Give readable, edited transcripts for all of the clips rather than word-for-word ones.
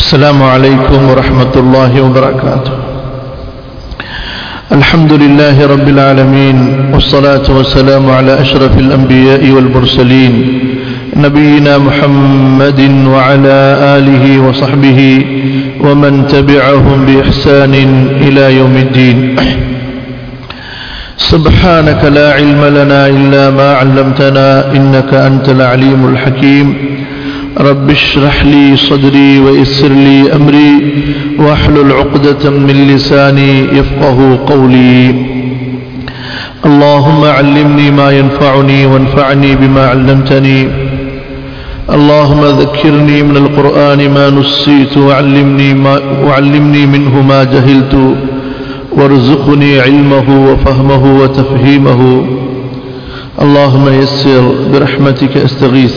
السلام عليكم ورحمة الله وبركاته. الحمد لله رب العالمين، والصلاة والسلام على أشرف الأنبياء والمرسلين نبينا محمد وعلى آله وصحبه ومن تبعهم بإحسان إلى يوم الدين. سبحانك لا علم لنا إلا ما علمتنا إنك أنت العليم الحكيم. رب اشرح لي صدري ويسر لي أمري واحلل عقدة من لساني يفقه قولي. اللهم علمني ما ينفعني وانفعني بما علمتني. اللهم ذكرني من القرآن ما نسيت وعلمني منه ما جهلت وارزقني علمه وفهمه وتفهيمه. اللهم يسر برحمتك استغيث.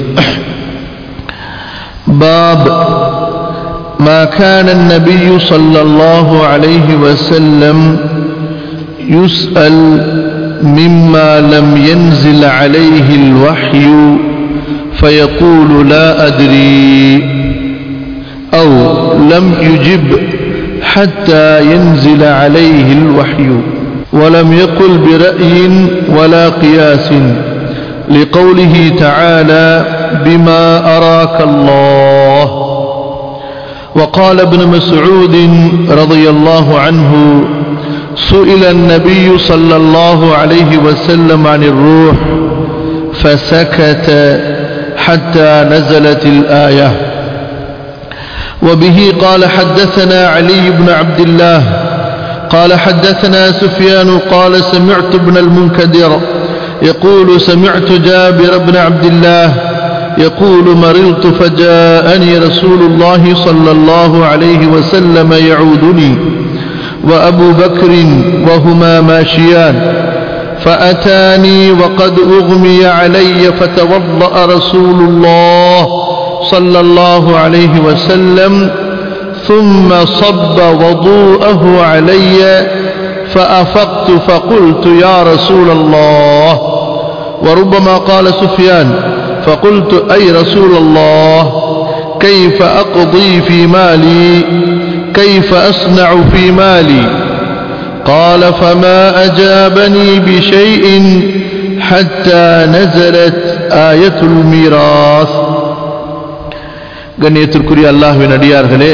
باب ما كان النبي صلى الله عليه وسلم يسأل مما لم ينزل عليه الوحي فيقول لا أدري أو لم يجب حتى ينزل عليه الوحي، ولم يقل برأي ولا قياس، لقوله تعالى بما أراك الله. وقال ابن مسعود رضي الله عنه سئل النبي صلى الله عليه وسلم عن الروح فسكت حتى نزلت الآية. وبه قال حدثنا علي بن عبد الله قال حدثنا سفيان قال سمعت ابن المنكدر يقول سمعت جابر بن عبد الله يقول مرضت فجاءني رسول الله صلى الله عليه وسلم يعودني وأبو بكر وهما ماشيان، فأتاني وقد أغمي علي فتوضأ رسول الله صلى الله عليه وسلم ثم صب وضوءه علي فأفقت فقلت يا رسول الله. وربما قال سفيان فقلت أي رسول الله كيف أقضي في مالي، كيف أصنع في مالي؟ قال فما أجابني بشيء حتى نزلت آية الميراث. கண்ணியத்திற்குரிய அல்லாஹ்வின் அடியார்களே,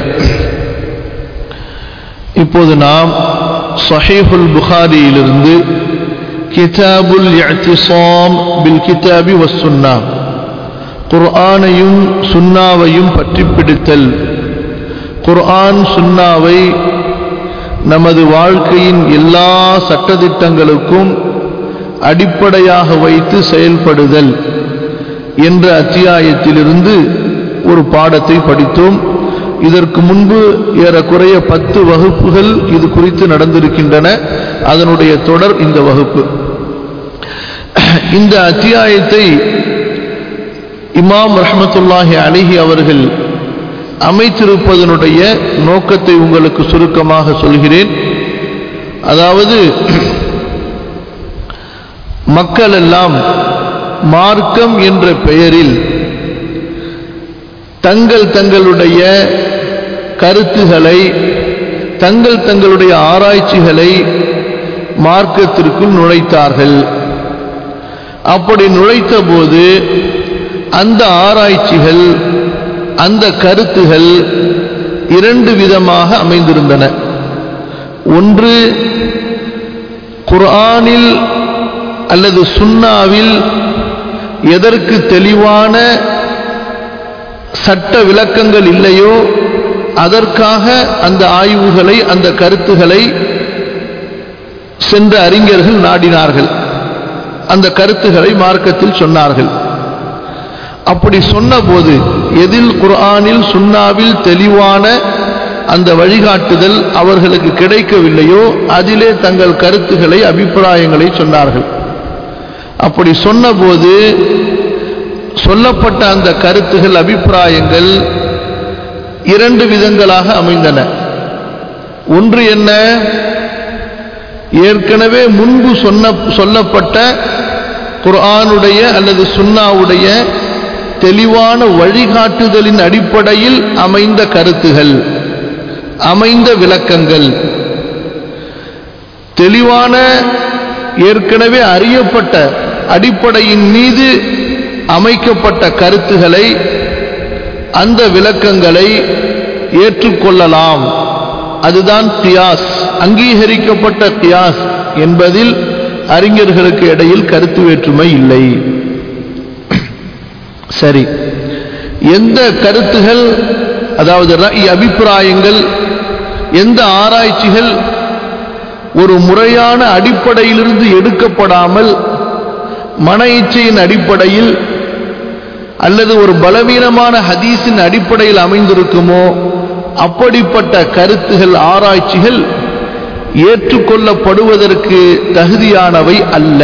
இப்போது நாம் ஸஹீஹுல் புகாரியிலிருந்து கிதாபுல் இஅ்திஸாம் பில் கிதாபி வஸ் சுன்னா, குர்ஆனையும் சுன்னாவையும் பற்றி பிடித்தல், குர்ஆன் சுன்னாவை நமது வாழ்க்கையின் எல்லா சட்டதிட்டங்களுக்கும் அடிப்படையாக வைத்து செயல்படுதல் என்ற அத்தியாயத்திலிருந்து ஒரு பாடத்தை படித்தோம். இதற்கு முன்பு ஏறக்குறைய 10 வகுப்புகள் இது குறித்து நடந்திருக்கின்றன. அதனுடைய தொடர் இந்த வகுப்பு. இந்த அத்தியாயத்தை இமாம் ரஹ்மத்துல்லாஹி அலைஹி அவர்கள் அமைத்திருப்பதனுடைய நோக்கத்தை உங்களுக்கு சுருக்கமாக சொல்கிறேன். அதாவது, மக்கள் எல்லாம் மார்க்கம் என்ற பெயரில் தங்களுடைய கருத்துகளை, தங்களுடைய ஆராய்ச்சிகளை மார்க்கத்திற்குள் நுழைத்தார்கள். அப்படி நுழைத்த போது அந்த ஆராய்ச்சிகள், அந்த கருத்துகள் 2 விதமாக அமைந்திருந்தன. ஒன்று, குர்ஆனில் அல்லது சுன்னாவில் எதற்கு தெளிவான சட்ட விளக்கங்கள் இல்லையோ அதற்காக அந்த ஆய்வுகளை, அந்த கருத்துகளை சென்ற அறிஞர்கள் நாடினார்கள், அந்த கருத்துகளை மார்க்கத்தில் சொன்னார்கள். அப்படி சொன்னபோது எதில் குர்ஆனில் சுன்னாவில் தெளிவான அந்த வழிகாட்டுதல் அவர்களுக்கு கிடைக்கவில்லையோ அதிலே தங்கள் கருத்துக்களை, அபிப்பிராயங்களை சொன்னார்கள். அப்படி சொன்னபோது சொல்லப்பட்ட அந்த கருத்துகள், அபிப்பிராயங்கள் 2 விதங்களாக அமைந்தன. ஒன்று என்ன? ஏற்கனவே முன்பு சொல்லப்பட்ட குர்ஆனுடைய அல்லது சுன்னாவுடைய தெளிவான வழிகாட்டுதலின் அடிப்படையில் அமைந்த கருத்துகள், அமைந்த விளக்கங்கள், தெளிவான ஏற்கனவே அறியப்பட்ட அடிப்படையின் மீது அமைக்கப்பட்ட கருத்துகளை, அந்த விளக்கங்களை ஏற்றுக்கொள்ளலாம். அதுதான் கியாஸ், அங்கீகரிக்கப்பட்ட கியாஸ் என்பதில் அறிஞர்களுக்கு இடையில் கருத்து வேற்றுமை இல்லை. சரி, எந்த கருத்துகள், அதாவது அபிப்பிராயங்கள், எந்த ஆராய்ச்சிகள் ஒரு முறையான அடிப்படையிலிருந்து எடுக்கப்படாமல் மன இச்சையின் அடிப்படையில் அல்லது ஒரு பலவீனமான ஹதீஸின் அடிப்படையில் அமைந்திருக்குமோ அப்படிப்பட்ட கருத்துகள், ஆராய்ச்சிகள் ஏற்றுக்கொள்ளப்படுவதற்கு தகுதியானவை அல்ல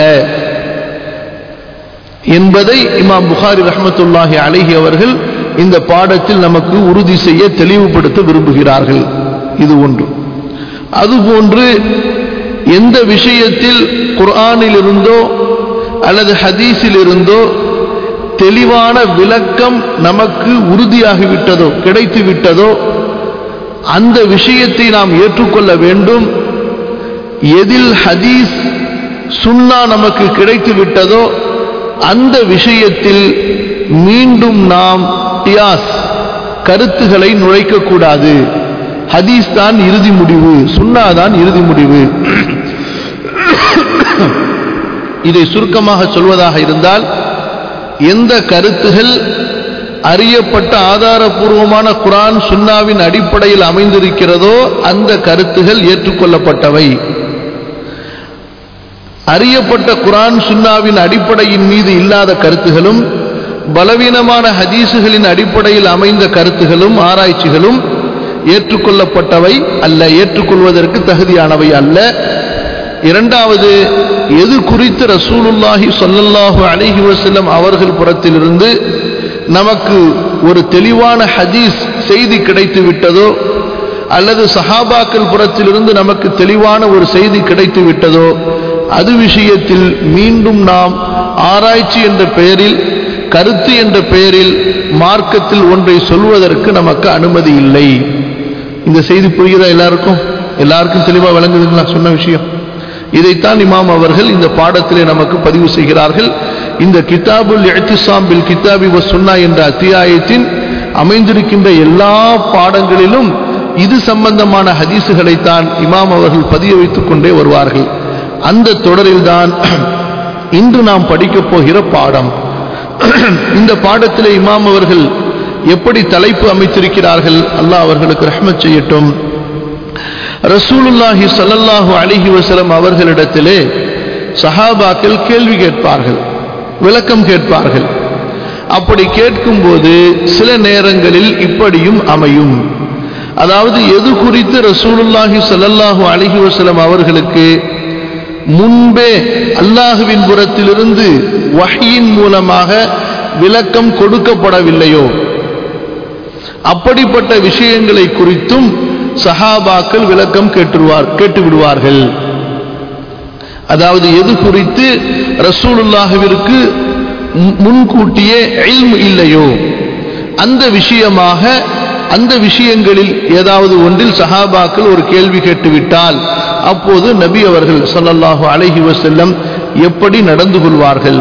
என்பதை இமாம் புகாரி ரஹ்மத்துல்லாஹி அலைஹி அவர்கள் இந்த பாடத்தில் நமக்கு உறுதி செய்ய, தெளிவுபடுத்த விரும்புகிறார்கள். இது ஒன்று. அதுபோன்று எந்த விஷயத்தில் குர்ஆனில் இருந்தோ அல்லது ஹதீஸில் இருந்தோ தெளிவான விளக்கம் நமக்கு உறுதியாகிவிட்டதோ, கிடைத்து விட்டதோ, அந்த விஷயத்தை நாம் ஏற்றுக்கொள்ள வேண்டும். எதில் ஹதீஸ் சுன்னா நமக்கு கிடைத்து விட்டதோ அந்த விஷயத்தில் மீண்டும் நாம் கியாஸ், கருத்துக்களை நுழைக்கக்கூடாது. ஹதீஸ் தான் இறுதி முடிவு, சுன்னா தான் இறுதி முடிவு. இதை சுருக்கமாக சொல்வதாக இருந்தால், எந்த கருத்துகள் அறியப்பட்ட ஆதாரபூர்வமான குர்ஆன் சுன்னாவின் அடிப்படையில் அமைந்திருக்கிறதோ அந்த கருத்துகள் ஏற்றுக்கொள்ளப்பட்டவை. அறியப்பட்ட குர்ஆன் சுன்னாவின் அடிப்படையின் மீது இல்லாத கருத்துகளும் பலவீனமான ஹதீசுகளின் அடிப்படையில் அமைந்த கருத்துகளும் ஆராய்ச்சிகளும் ஏற்றுக்கொள்ளப்பட்டவை அல்ல, ஏற்றுக்கொள்வதற்கு தகுதியானவை அல்ல. இரண்டாவது, எது குறித்து ரசூலுல்லாஹி ஸல்லல்லாஹு அலைஹி வஸல்லம் அவர்கள் புறத்திலிருந்து நமக்கு ஒரு தெளிவான ஹதீஸ் செய்தி கிடைத்து விட்டதோ அல்லது சஹாபாக்கள் புறத்திலிருந்து நமக்கு தெளிவான ஒரு செய்தி கிடைத்து விட்டதோ அது விஷயத்தில் மீண்டும் நாம் ஆராய்ச்சி என்ற பெயரில், கருத்து என்ற பெயரில் மார்க்கத்தில் ஒன்றை சொல்வதற்கு நமக்கு அனுமதி இல்லை. இந்த செய்தி புரியுதா? எல்லாருக்கும் தெளிவாக விளங்குதுங்களா சொன்ன விஷயம்? இதைத்தான் இமாம் அவர்கள் இந்த பாடத்திலே நமக்கு பதிவு செய்கிறார்கள். இந்த கிதாபுல் இஅ்திஸாம் பில் கிதாபி வ சுன்னா என்ற அத்தியாயத்தின் அமைந்திருக்கின்ற எல்லா பாடங்களிலும் இது சம்பந்தமான ஹதீசுகளைத்தான் இமாம் அவர்கள் பதிய வைத்துக் கொண்டே வருவார்கள். அந்த தொடரில்தான் இன்று நாம் படிக்கப் போகிற பாடம். இந்த பாடத்திலே இமாம் அவர்கள் எப்படி தலைப்பு அமைத்திருக்கிறார்கள், அல்லாஹ் அவர்களுக்கு ரஹ்மத் செய்யட்டும். ரசூலுல்லாஹி ஸல்லல்லாஹு அலைஹி வஸல்லம் அவர்களிடத்திலே சஹாபாக்கள் கேள்வி கேட்பார்கள், விளக்கம் கேட்பார்கள். அப்படி கேட்கும்போது சில நேரங்களில் இப்படியும் அமையும். அதாவது எது குறித்து ரசூலுல்லாஹி ஸல்லல்லாஹு அலைஹி வஸல்லம் அவர்களுக்கு முன்பே அல்லாஹுவின் புறத்திலிருந்து வஹ்யின் மூலமாக விளக்கம் கொடுக்கப்படவில்லையோ அப்படிப்பட்ட விஷயங்களை குறித்தும் சஹாபாக்கள் விளக்கம் கேட்டு விடுவார்கள். அதாவது எது குறித்து ரசூலுல்லாஹ்விற்கு முன்கூட்டியே இல்ம் இல்லையோ அந்த விஷயமாக, அந்த விஷயங்களில் ஏதாவது ஒன்றில் சஹாபாக்கள் ஒரு கேள்வி கேட்டுவிட்டால் அப்போது நபி அவர்கள் ஸல்லல்லாஹு அலைஹி வஸல்லம் எப்படி நடந்து கொள்வார்கள்?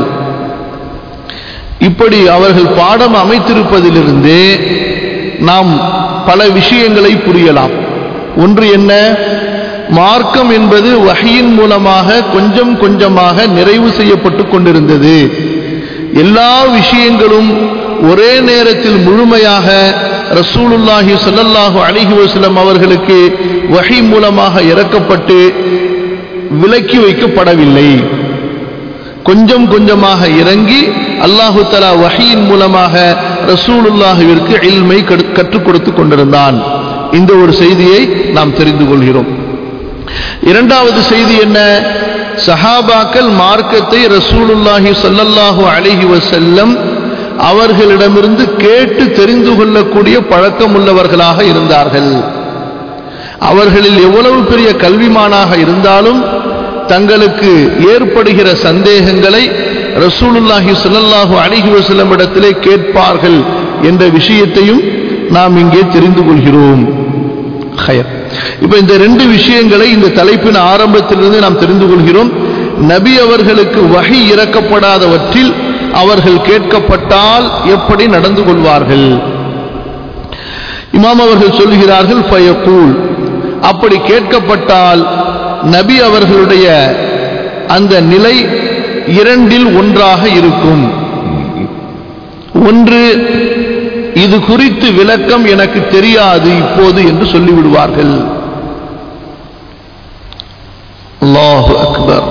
இப்படி அவர்கள் பாடம் அமைத்திருப்பதிலிருந்தே நாம் பல விஷயங்களை புரியலாம். ஒன்று என்ன? மார்க்கம் என்பது வஹ்யின் மூலமாக கொஞ்சம் கொஞ்சமாக நிறைவு செய்யப்பட்டு கொண்டிருந்தது. எல்லா விஷயங்களும் ஒரே நேரத்தில் முழுமையாக ரசூலுல்லாஹி ஸல்லல்லாஹு அலைஹி வஸல்லம் அவர்களுக்கு வஹி மூலமாக இறக்கப்பட்டு விலக்கி வைக்கப்படவில்லை. கொஞ்சம் கொஞ்சமாக இறங்கி அல்லாஹு தஆலா வஹியின் மூலமாக ரசூலுல்லாஹிற்கு இல்மை கற்றுக் கொடுத்து கொண்டிருந்தான். இந்த ஒரு செய்தியை நாம் தெரிந்து கொள்கிறோம். இரண்டாவது செய்தி என்ன? சஹாபாக்கள் மார்க்கத்தை ரசூலுல்லாஹி ஸல்லல்லாஹு அலைஹி வஸல்லம் அவர்களிடமிருந்து கேட்டு தெரிந்து கொள்ளக்கூடிய பழக்கம் உள்ளவர்களாக இருந்தார்கள். அவர்களில் எவ்வளவு பெரிய கல்விமானாக இருந்தாலும் தங்களுக்கு ஏற்படுகிற சந்தேகங்களை ரசூலுல்லாஹி ஸல்லல்லாஹு அலைஹி வஸல்லம் இடத்திலே கேட்பார்கள் என்ற விஷயத்தையும் நாம் இங்கே தெரிந்து கொள்கிறோம். இப்ப இந்த ரெண்டு விஷயங்களை இந்த தலைப்பின் ஆரம்பத்திலிருந்து நாம் தெரிந்து கொள்கிறோம். நபி அவர்களுக்கு வஹி இறக்கப்படாதவற்றில் அவர்கள் கேட்கப்பட்டால் எப்படி நடந்து கொள்வார்கள்? இமாம் அவர்கள் சொல்கிறார்கள், ஃபயகூல், அப்படி கேட்கப்பட்டால் நபி அவர்களுடைய அந்த நிலை இரண்டில் ஒன்றாக இருக்கும். ஒன்று, இது குறித்து விளக்கம் எனக்கு தெரியாது இப்போது என்று சொல்லிவிடுவார்கள். அல்லாஹு அக்பர்.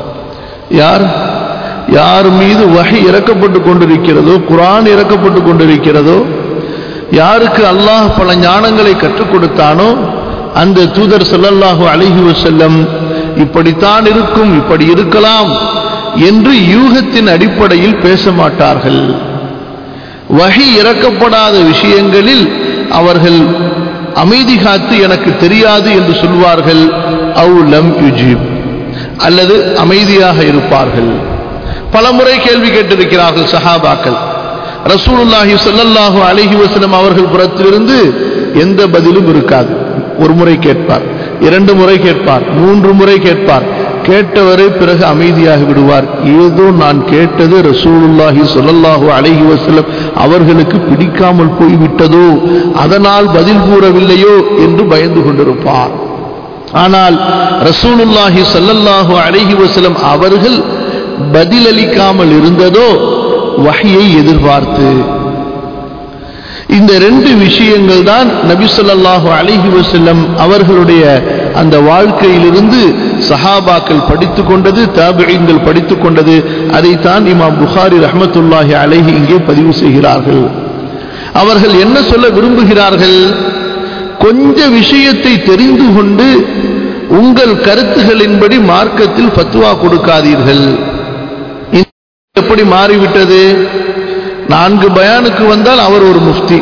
யார் மீது வஹி இறக்கப்பட்டு கொண்டிருக்கிறதோ, குர்ஆன் இறக்கப்பட்டு கொண்டிருக்கிறதோ, யாருக்கு அல்லாஹ் பல ஞானங்களை கற்றுக் கொடுத்தானோ அந்த தூதர் ஸல்லல்லாஹு அலைஹி வஸல்லம் இப்படித்தான் இருக்கும், இப்படி இருக்கலாம் என்று யூகத்தின் அடிப்படையில் பேச மாட்டார்கள். வஹி இறக்கப்படாத விஷயங்களில் அவர்கள் அமைதி காத்து எனக்கு தெரியாது என்று சொல்வார்கள். அவு லம் யுஜிப், அல்லது அமைதியாக இருப்பார்கள். பலமுறை கேள்வி கேட்டிருக்கிறார்கள் சஹாபாக்கள். ரசூலுல்லாஹி ஸல்லல்லாஹு அலைஹி வஸல்லம் அவர்கள் புறத்திலிருந்து எந்த பதிலும் இருக்காது. ஒரு முறை கேட்பார், 2 முறை கேட்பார், 3 முறை கேட்பார். கேட்டவரை பிறகு அமைதியாகி விடுவார். ஏதோ நான் கேட்டது ரசூலுல்லாஹி ஸல்லல்லாஹு அலைஹி வஸல்லம் அவர்களுக்கு பிடிக்காமல் போய்விட்டதோ, அதனால் பதில் கூறவில்லையோ என்று பயந்து கொண்டிருப்பார். ஆனால் ரசூலுல்லாஹி ஸல்லல்லாஹு அலைஹி வஸல்லம் அவர்கள் பதிலளிக்காமல் இருந்ததோ வஹியை எதிர்பார்த்து. இந்த 2 விஷயங்கள் தான் நபி ஸல்லல்லாஹு அலைஹி வஸல்லம் அவர்களுடைய அந்த வாழ்க்கையிலிருந்து சஹாபாக்கள் படித்துக் கொண்டது, தாபிஈன்கள் படித்துக் கொண்டது. அதைத்தான் இமாம் புகாரி ரஹ்மத்துல்லாஹி அலைஹி இங்கே பதிவு செய்கிறார்கள். அவர்கள் என்ன சொல்ல விரும்புகிறார்கள்? கொஞ்ச விஷயத்தை தெரிந்து கொண்டு உங்கள் கருத்துகளின்படி மார்க்கத்தில் ஃபத்வா கொடுக்காதீர்கள். எப்படி மாறிவிட்டது? 4 பயானுக்கு வந்தால் அவர் ஒரு முஃப்தி,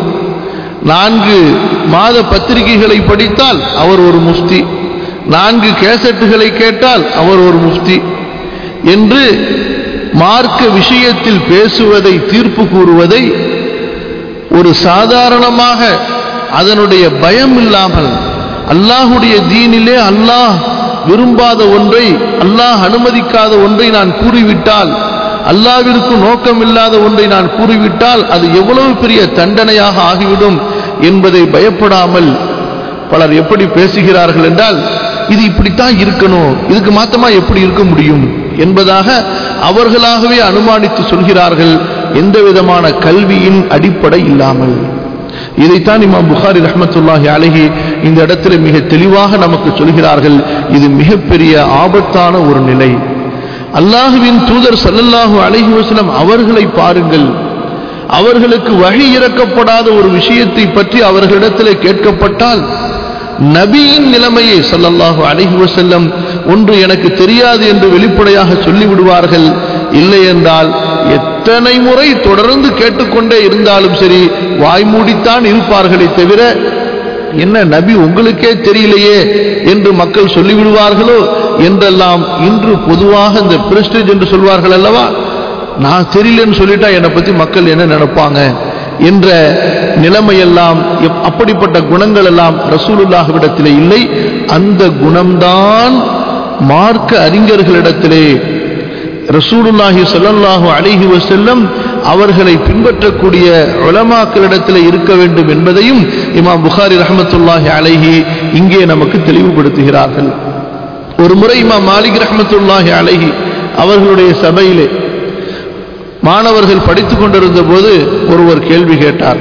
4 மாத பத்திரிகைகளை படித்தால் அவர் ஒரு முஃப்தி, 4 கேசட்டுகளை கேட்டால் அவர் ஒரு முஃப்தி என்று மார்க்க விஷயத்தில் பேசுவதை, தீர்ப்பு கூறுவதை ஒரு சாதாரணமாக அதனுடைய பயம் இல்லாமல், அல்லாஹுடைய தீனிலே அல்லாஹ் விரும்பாத ஒன்றை, அல்லாஹ் அனுமதிக்காத ஒன்றை நான் கூறிவிட்டால், அல்லாஹ்விற்கு நோக்கம் இல்லாத ஒன்றை நான் கூறிவிட்டால் அது எவ்வளவு பெரிய தண்டனையாக ஆகிவிடும் என்பதை பயப்படாமல் பலர் எப்படி பேசுகிறார்கள் என்றால், இது இப்படித்தான் இருக்கணும், இதுக்கு மாத்தமா எப்படி இருக்க முடியும் என்பதாக அவர்களாகவே அனுமானித்து சொல்கிறார்கள், எந்த விதமான கல்வியின் அடிப்படை இல்லாமல். இதைத்தான் இமாம் புகாரி ரஹ்மத்துல்லாஹி அலைஹி இந்த இடத்துல மிக தெளிவாக நமக்கு சொல்கிறார்கள். இது மிகப்பெரிய ஆபத்தான ஒரு நிலை. அல்லாஹுவின் தூதர் ஸல்லல்லாஹு அலைஹி வஸல்லம் அவர்களை பாருங்கள். அவர்களுக்கு வஹி இறக்கப்படாத ஒரு விஷயத்தை பற்றி அவர்களிடத்திலே கேட்கப்பட்டால் நபியின் நிலைமையை ஸல்லல்லாஹு அலைஹி வஸல்லம் ஒன்று எனக்கு தெரியாது என்று வெளிப்படையாக சொல்லிவிடுவார்கள். இல்லை என்றால் எத்தனை முறை தொடர்ந்து கேட்டுக்கொண்டே இருந்தாலும் சரி வாய்மூடித்தான் இருப்பார்களே தவிர, என்ன நபி உங்களுக்கே தெரியலையே என்று மக்கள் சொல்லிவிடுவார்களோ என்றெல்லாம் இன்று பொதுவாக இந்த பிரஸ்டேஜ் என்று சொல்வார்கள் அல்லவா, நான் தெரியலன்னு சொல்லிட்டா என்னை பத்தி மக்கள் என்ன நினைப்பாங்க என்ற நிலைமையெல்லாம், அப்படிப்பட்ட குணங்கள் எல்லாம் ரசூலுல்லாஹ்விடத்திலே இல்லை. அந்த குணம்தான் மார்க்க அறிஞர்களிடத்திலே, ரசூலுல்லாஹி ஸல்லல்லாஹு அலைஹி வஸல்லம் அவர்களை பின்பற்றக்கூடிய உலமாக்களிடத்தில் இருக்க வேண்டும் என்பதையும் இமாம் புகாரி ரஹ்மத்துல்லாஹி அலைஹி இங்கே நமக்கு தெளிவுபடுத்துகிறார்கள். ஒரு முறை இமாம் மாலிக் ரஹ்மத்துல்லாஹி அலைஹி அவர்களுடைய சபையிலே மாணவர்கள் படித்துக் கொண்டிருந்த போது ஒருவர் கேள்வி கேட்டார்.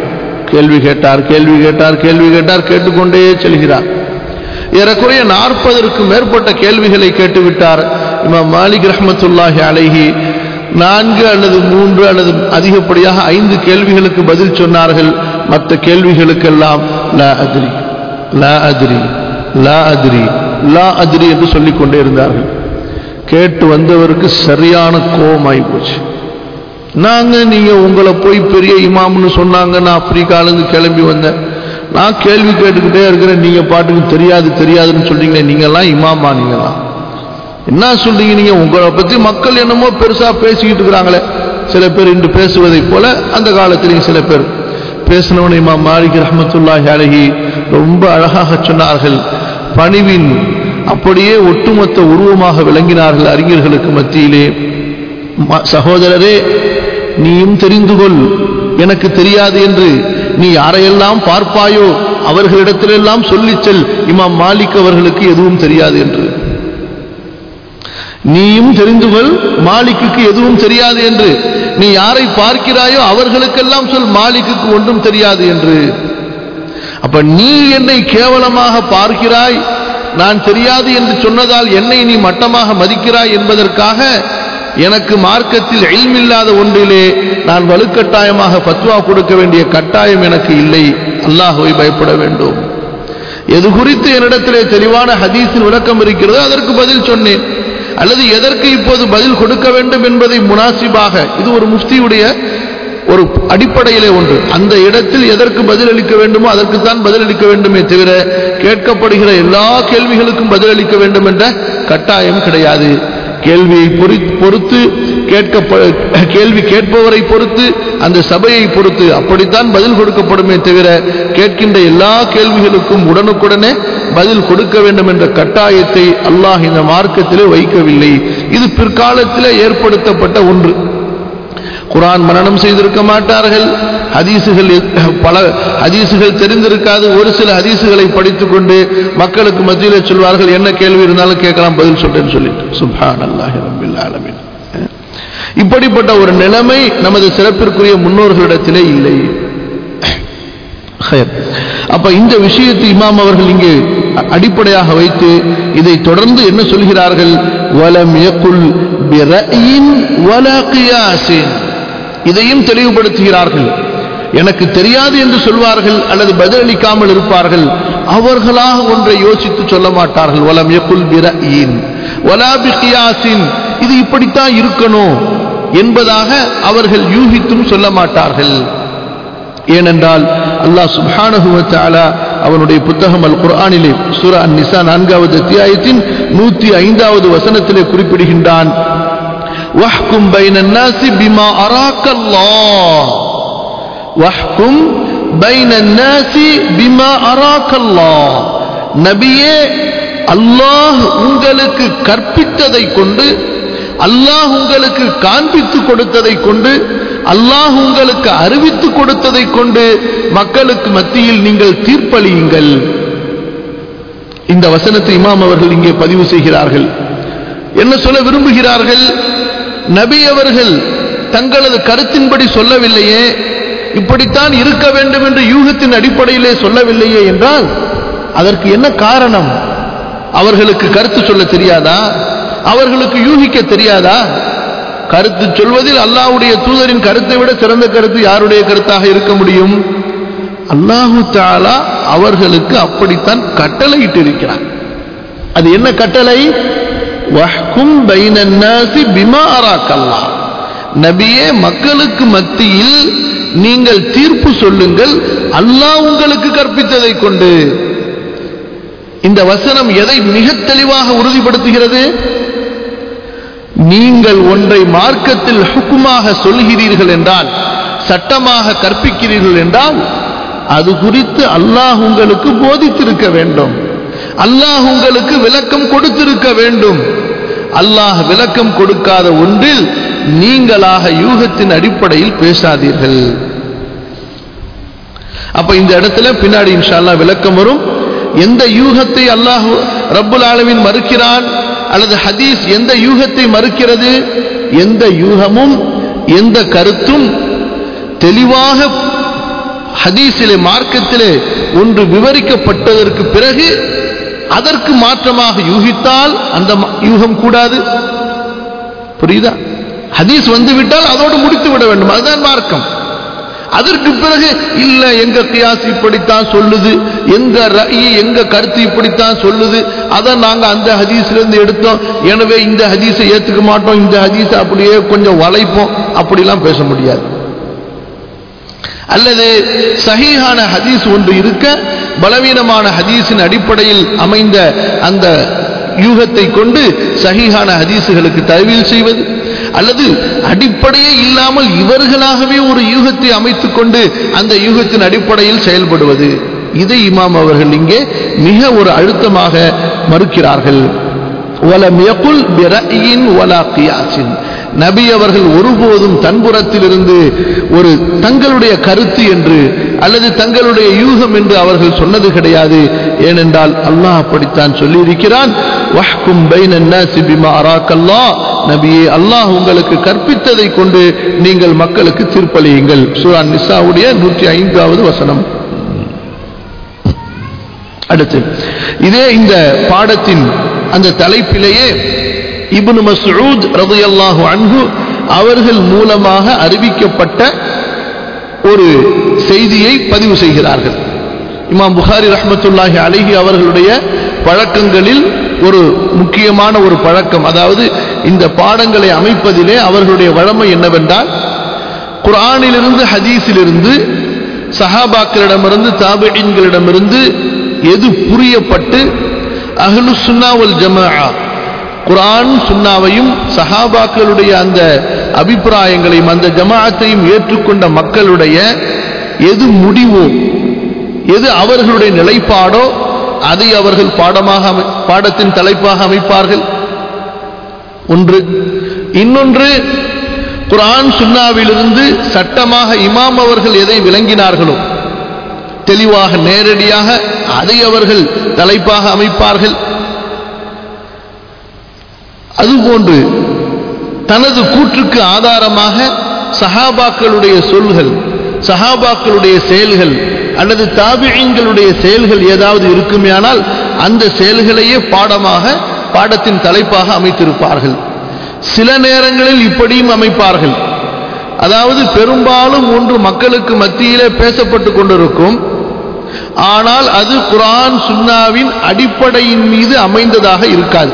கேட்டுக்கொண்டே செல்கிறார். ஏறக்குறைய 40க்கும் மேற்பட்ட கேள்விகளை கேட்டுவிட்டார். இமாம் மாலிக் ரஹ்மத்துல்லாஹி அலைஹி 4 அல்லது 3 அல்லது அதிகப்படியாக 5 கேள்விகளுக்கு பதில் சொன்னார்கள். மற்ற கேள்விகளுக்கெல்லாம் லா அத்ரி, லா அத்ரி, லா அத்ரி, லா அத்ரி என்று சொல்லிக் கொண்டே இருந்தார்கள். கேட்டு வந்தவருக்கு சரியான கோபமாகி போச்சு. நீங்க உங்களை போய் பெரிய இமாம்னு சொன்னாங்க, நான் ஆப்பிரிக்காலிருந்து கிளம்பி வந்தேன், நான் கேள்வி கேட்டுக்கிட்டே இருக்கிறேன், நீங்க பாட்டுக்கு தெரியாதுன்னு சொல்றீங்களே, நீங்கெல்லாம் இமாமா? நீங்களாம் என்ன சொல்றீங்க நீங்க? உங்களை பத்தி மக்கள் என்னமோ பெருசா பேசிக்கிட்டு இருக்கிறாங்களே. சில பேர் இன்று பேசுவதை போல அந்த காலத்திலேயும் சில பேர் பேசினவன் இமாம் மாலிக் ரஹ்மத்துல்லாஹி அலைஹி ரொம்ப அழகாக சொன்னார்கள். பணிவின் அப்படியே ஒட்டுமொத்த உருவமாக விளங்கினார்கள் அறிஞர்களுக்கு மத்தியிலே. சகோதரரே, நீயும் தெரிந்து கொள், எனக்கு தெரியாது என்று நீ யாரையெல்லாம் பார்ப்பாயோ அவர்களிடத்திலெல்லாம் சொல்லிச் செல், இமாம் மாலிக் அவர்களுக்கு எதுவும் தெரியாது என்று. நீயும் தெரிந்து கொள், மாலிக்கு எதுவும் தெரியாது என்று. நீ யாரை பார்க்கிறாயோ அவர்களுக்கெல்லாம் சொல், மாலிக்கு ஒன்றும் தெரியாது என்று. அப்ப நீ என்னை கேவலமாக பார்க்கிறாய், நான் தெரியாது என்று சொன்னதால் என்னை நீ மட்டமாக மதிக்கிறாய் என்பதற்காக எனக்கு மார்க்கத்தில் இல்மில்லாத ஒன்றிலே நான் வலுக்கட்டாயமாக ஃபத்வா கொடுக்க வேண்டிய கட்டாயம் எனக்கு இல்லை. அல்லாஹ்வை பயப்பட வேண்டும். எது குறித்து என்னிடத்திலே தெளிவான ஹதீஸின் விளக்கம் இருக்கிறதோ அதற்கு பதில் சொன்னேன். அல்லது எதற்கு இப்போது பதில் கொடுக்க வேண்டும் என்பதை முனாசிபாக, இது ஒரு முஃப்தியுடைய ஒரு அடிப்படையிலே ஒன்று. அந்த இடத்தில் எதற்கு பதிலளிக்க வேண்டுமோ அதற்குத்தான் பதிலளிக்க வேண்டுமே தவிர கேட்கப்படுகிற எல்லா கேள்விகளுக்கும் பதிலளிக்க வேண்டும் என்ற கட்டாயம் கிடையாது. கேள்வியை பொறுத்து, கேள்வி கேட்பவரை பொறுத்து, அந்த சபையை பொறுத்து அப்படித்தான் பதில் கொடுக்கப்படுமே தவிர கேட்கின்ற எல்லா கேள்விகளுக்கும் உடனுக்குடனே பதில் கொடுக்க வேண்டும் என்ற கட்டாயத்தை அல்லாஹ் இந்த மார்க்கத்திலே வைக்கவில்லை. இது பிற்காலத்திலே ஏற்படுத்தப்பட்ட ஒன்று. குர்ஆன் மனனம் செய்திருக்க மாட்டார்கள், பல ஹதீசுகள் தெரிந்திருக்காது. ஒரு சில ஹதீசுகளை படித்துக்கொண்டு மக்களுக்கு மத்தியிலே சொல்வார்கள், என்ன கேள்வி இருந்தாலும் கேட்கலாம், பதில் சொல்றேன்னு சொல்லிட்டு. சுப்ஹானல்லாஹி ரப்பில் ஆலமீன். இப்படிப்பட்ட ஒரு நிலைமை நமது சிறப்பிற்குரிய முன்னோர்களிடத்திலே இல்லை. அப்ப இந்த விஷயத்தை இமாம் அவர்கள் இங்கே அடிப்படையாக வைத்து இதை தொடர்ந்து என்ன சொல்கிறார்கள்? வலம் யகுல் பிரயின் வலா கியாஸின். இதையும் தெளிவுபடுத்துகிறார்கள். எனக்கு தெரியாது என்று சொல்வார்கள் அல்லது பதிலளிக்காமல் இருப்பார்கள். அவர்களாக ஒன்றை யோசித்து சொல்ல மாட்டார்கள். வலம் யகுல் பிரயின் வலா பிகியாஸின், இது இப்படித்தான் இருக்கணும் என்பதாக அவர்கள் யூகித்தும் சொல்ல மாட்டார்கள். ஏனென்றால் அல்லாஹ் சுப்ஹானஹு வ தஆலா அவனுடைய புத்தகம் அல் குர்ஆனிலே சூரா அன்-நிசா 4வது அத்தியாயத்தின் 105வது வசனத்திலே குறிப்பிடுகின்றான், வஹ்கும் பைனன் நாஸி பிமா அராக்கல்லாஹ். வஹ்கும் பைனன் நாஸி பிமா அராக்கல்லாஹ். நபியே, அல்லாஹ் உங்களுக்கு கற்பித்ததை கொண்டு, அல்லாஹ் உங்களுக்கு காண்பித்து கொடுத்ததை கொண்டு, அல்லாஹ் உங்களுக்கு அறிவித்து கொடுத்ததை கொண்டு மக்களுக்கு மத்தியில் நீங்கள் தீர்ப்பளியுங்கள். இந்த வசனத்தை இமாம் அவர்கள் இங்கே பதிவு செய்கிறார்கள். என்ன சொல்ல விரும்புகிறார்கள்? நபி அவர்கள் தங்களது கருத்தின்படி சொல்லவில்லையே, இப்படித்தான் இருக்க வேண்டும் என்று யூகத்தின் அடிப்படையிலே சொல்லவில்லையே என்றால் அதற்கு என்ன காரணம்? அவர்களுக்கு கருத்து சொல்ல தெரியாதா? அவர்களுக்கு யூகிக்க தெரியாதா? கருத்து சொல்வதில் அல்லாஹ்வுடைய தூதரின் கருத்தை விட சிறந்த கருத்து யாருடைய கருத்தாக இருக்க முடியும்? அல்லாஹு தஆலா அவர்களுக்கு அப்படித்தான் கட்டளையிட்டு இருக்கிறார். அது என்ன கட்டளை? வஹ்கும் பைனன் நாஸி பிமா அராக்கல்லாஹ். நபியே, மக்களுக்கு மத்தியில் நீங்கள் தீர்ப்பு சொல்லுங்கள் அல்லாஹ் உங்களுக்கு கற்பித்ததை கொண்டு. இந்த வசனம் எதை மிக தெளிவாக உறுதிப்படுத்துகிறது? நீங்கள் ஒன்றை மார்க்கத்தில் ஹுக்குமாக சொல்கிறீர்கள் என்றால், சட்டமாக கற்பிக்கிறீர்கள் என்றால், அது குறித்து அல்லாஹ் உங்களுக்கு போதித்திருக்க வேண்டும், அல்லாஹ் உங்களுக்கு விளக்கம் கொடுத்திருக்க வேண்டும். அல்லாஹ் விளக்கம் கொடுக்காத ஒன்றில் நீங்களாக யூகத்தின் அடிப்படையில் பேசாதீர்கள். அப்ப இந்த இடத்துல பின்னாடி இன்ஷா அல்லாஹ் விளக்கம் வரும். எந்த யூகத்தை அல்லாஹ் ரப்புல் ஆலமீன் மறுக்கிறான் அல்லது ஹதீஸ் எந்த யூகத்தை மறுக்கிறது? எந்த யூகமும் எந்த கருத்தும் தெளிவாக ஹதீஸிலே மார்க்கத்திலே ஒன்று விவரிக்கப்பட்டதற்கு பிறகு அதற்கு மாற்றமாக யூகித்தால் அந்த யூகம் கூடாது. புரியுதா? ஹதீஸ் வந்துவிட்டால் அதோடு முடித்து விட வேண்டும், அதுதான் மார்க்கம். அதற்கு பிறகு இல்ல எங்க கியாஸ் இப்படித்தான் சொல்லுது, எங்க ரஅய் எங்க கருத்து இப்படித்தான் சொல்லுது, அதை நாங்க அந்த ஹதீஸ்ல இருந்து எடுத்தோம், எனவே இந்த ஹதீஸை ஏத்துக்க மாட்டோம், இந்த ஹதீஸை அப்படியே கொஞ்சம் வளைப்போம், அப்படிலாம் பேச முடியாது. அல்லது சஹீஹான ஹதீஸ் ஒன்று இருக்க பலவீனமான ஹதீஸின் அடிப்படையில் அமைந்த அந்த யூகத்தை கொண்டு சஹீஹான ஹதீஸுகளுக்கு தஅவீல் செய்வது, அல்லது அடிப்படையே இல்லாமல் இவர்களாகவே ஒரு யூகத்தை அமைத்துக் கொண்டு அந்த யூகத்தின் அடிப்படையில் செயல்படுவது, இதை இமாம் அவர்கள் இங்கே மிக ஒரு அழுத்தமாக மறுக்கிறார்கள். வலம் யகுல் பிரஅயின் வலா கியாஸின், நபி அவர்கள் ஒருபோதும் தன்புறத்திலிருந்து ஒரு தங்களுடைய கருத்து என்று அல்லது தங்களுடைய யூகம் என்று அவர்கள் சொன்னது கிடையாது. ஏனென்றால் அல்லாஹ் அப்படித்தான் சொல்லி இருக்கிறான், வஹ்கும் பைனன் நாஸி பிமா அராக்கல்லாஹ், நபியே அல்லாஹ் உங்களுக்கு கற்பித்ததை கொண்டு நீங்கள் மக்களுக்கு தீர்ப்பளியுங்கள். சூரா நிசாவுடைய 105வது வசனம். அடுத்து இதே இந்த பாடத்தின் அந்த தலைப்பிலேயே இப்னு மஸ்ஊத் ரலியல்லாஹு அன்ஹு அவர்கள் மூலமாக அறிவிக்கப்பட்ட ஒரு செய்தியை பதிவு செய்கிறார்கள். இமாம் புகாரி ரஹ்மத்துல்லாஹி அலைஹி அவர்களுடைய பழக்கங்களில் ஒரு முக்கியமான ஒரு பழக்கம், அதாவது இந்த பாடங்களை அமைப்பதிலே அவர்களுடைய வழமை என்னவென்றால், குர்ஆனிலிருந்து ஹதீஸிலிருந்து சஹாபாக்களிடமிருந்து தாபிஈன்களிடமிருந்து எது புரியப்பட்டு அஹ்லு சுன்னா வல் ஜமாஅ குர்ஆன் சுன்னாவையும் சஹாபாக்களுடைய அந்த அபிப்பிராயங்களையும் அந்த ஜமாஅத்தையும் ஏற்றுக்கொண்ட மக்களுடைய எது முடிவோ, எது அவர்களுடைய நிலைப்பாடோ அதை அவர்கள் பாடத்தின் தலைப்பாக அமைப்பார்கள். ஒன்று. இன்னொன்று, குர்ஆன் சுன்னாவிலிருந்து சட்டமாக இமாம் அவர்கள் எதை விளங்கினார்களோ தெளிவாக நேரடியாக அதை அவர்கள் தலைப்பாக அமைப்பார்கள். அதுபோன்று தனது கூற்றுக்கு ஆதாரமாக சஹாபாக்களுடைய சொல்கள், சஹாபாக்களுடைய செயல்கள் அல்லது தாபிஈன்களுடைய செயல்கள் ஏதாவது இருக்குமேயானால் அந்த செயல்களையே பாடத்தின் தலைப்பாக அமைத்திருப்பார்கள். சில நேரங்களில் இப்படியும் அமைப்பார்கள். அதாவது பெரும்பாலும் ஒன்று மக்களுக்கு மத்தியிலே பேசப்பட்டு கொண்டிருக்கும், ஆனால் அது குர்ஆன் சுன்னாவின் அடிப்படையின் மீது அமைந்ததாக இருக்காது.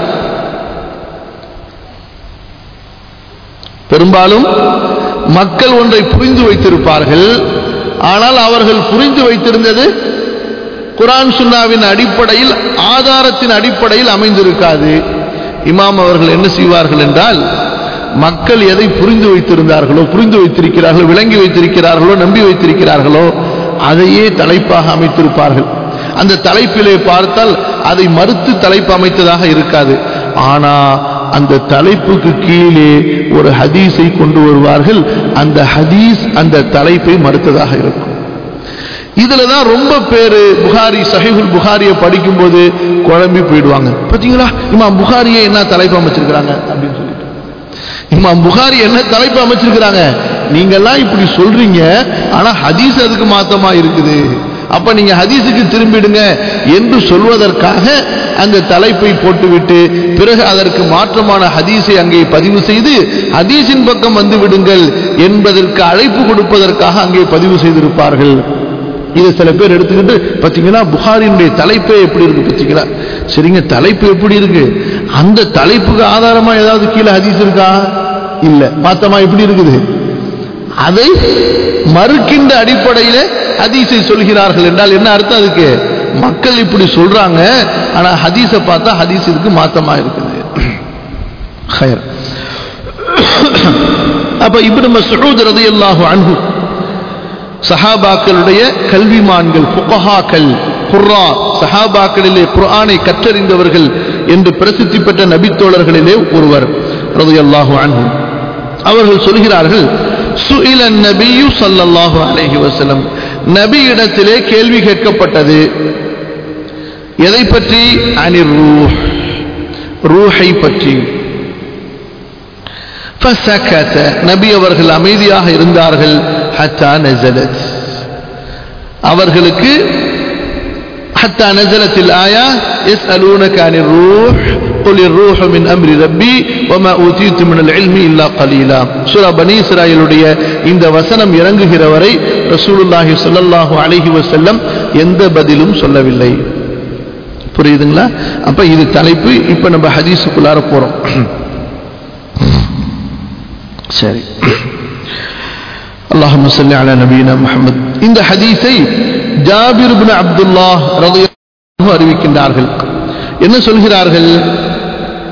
பெரும்பாலும் மக்கள் ஒன்றை புரிந்து வைத்திருப்பார்கள், ஆனால் அவர்கள் புரிந்து வைத்திருந்தது குர்ஆன் சுன்னாவின் அடிப்படையில், ஆதாரத்தின் அடிப்படையில் அமைந்திருக்காது. இமாம் அவர்கள் என்ன செய்வார்கள் என்றால், மக்கள் எதை புரிந்து வைத்திருந்தார்களோ, புரிந்து வைத்திருக்கிறார்களோ, விளங்கி வைத்திருக்கிறார்களோ, நம்பி வைத்திருக்கிறார்களோ அதையே தலைப்பாக அமைத்திருப்பார்கள். அந்த தலைப்பிலே பார்த்தால் அதை மறுத்து தலைப்பு அமைத்ததாக இருக்காது. ஆனா அந்த தலைப்புக்கு கீழே ஒரு ஹதீஸை கொண்டு வருவார்கள். அந்த ஹதீஸ் அந்த தலைப்பை மறுத்ததாக இருக்கும். இதுலதான் ரொம்ப பேரு புகாரி, சஹீஹுல் புகாரியை படிக்கும் போது குழம்பி போயிடுவாங்க. பாத்தீங்களா இமாம் புகாரியை என்ன தலைப்பு அமைச்சிருக்கிறாங்க அப்படின்னு சொல்லிட்டு. இமாம் புகாரி என்ன தலைப்பு அமைச்சிருக்கிறாங்க, நீங்கெல்லாம் இப்படி சொல்றீங்க, ஆனா ஹதீஸ் அதுக்கு மாத்தமா இருக்குது, அப்ப நீங்க ஹதீஸுக்கு திரும்பிடுங்க என்று சொல்வதற்காக அந்த தலைப்பை போட்டுவிட்டு பிறகு அதற்கு மாற்றமான ஹதீஸை அங்கே பதிவு செய்து ஹதீஸின் பக்கம் வந்து விடுங்கள் என்பதற்கு அழைப்பு கொடுப்பதற்காக அங்கே பதிவு செய்திருப்பார்கள். இதை சில பேர் எடுத்துக்கிட்டு பாத்தீங்கன்னா புகாரினுடைய தலைப்பே எப்படி இருக்கு பாத்தீங்களா, சரிங்க தலைப்பு எப்படி இருக்கு, அந்த தலைப்புக்கு ஆதாரமா ஏதாவது கீழே ஹதீஸ் இருக்கா, இல்ல, மாத்தமா எப்படி இருக்குது, அதை மறுக்கின்ற அடிப்படையில ஹதீஸை சொல்கிறார்கள் என்றால் என்ன அர்த்தம், அதுக்கு மக்கள் இப்படி சொல்றாங்க, ஆனா ஹதீஸை பார்த்தா ஹதீஸ் இதுக்கு மாத்தமா இருக்குது. அப்ப இப்னு மஸ்ஊத் ரலியல்லாஹு அன்ஹு சஹாபாக்களுடைய கல்விமான்கள், ஃபுகஹாக்கள், குர்ரா, சஹாபாக்களிலே குர்ஆனை கற்றறிந்தவர்கள் என்று பிரசித்தி பெற்ற நபித்தோழர்களிலே ஒருவர் ரலியல்லாஹு அன்ஹு. அவர்கள் சொல்கிறார்கள், சுஇல நபியு ஸல்லல்லாஹு அலைஹி வஸல்லம், நபியிடத்திலே கேள்வி கேட்கப்பட்டது. எதை பற்றி? அனிர் ரூஹ், ரூஹை பற்றி. ஃபஸகத, நபி அவர்கள் அமைதியாக இருந்தார்கள். ஹத்தா நஸலத், அவர்களுக்கு ஹத்தா நஸலத்தில் ஆயா யஸ்அலூனக அனிர் ரூஹ் قل الروح من امر ربي وما اوتيت من العلم الا قليلا. சூரா பனி இஸ்ராயீலுடைய இந்த வசனம் இறங்குகிற வரை ரசூலுல்லாஹி ஸல்லல்லாஹு அலைஹி வஸல்லம் எந்த பதிலும் சொல்லவில்லை. புரியுதுங்களா? அப்ப இது தலைப்பு. இப்ப நம்ம ஹதீஸுக்குள்ளார போறோம். சரி, அல்லாஹும்ம ஸல்லி அலா நபியினா முஹம்மத். இந்த ஹதீஸை ஜாபிர் இப்னு அப்துல்லாஹ் ரலியல்லாஹு அன்ஹு அறிவிக்கின்றார்கள். என்ன சொல்கிறார்கள்?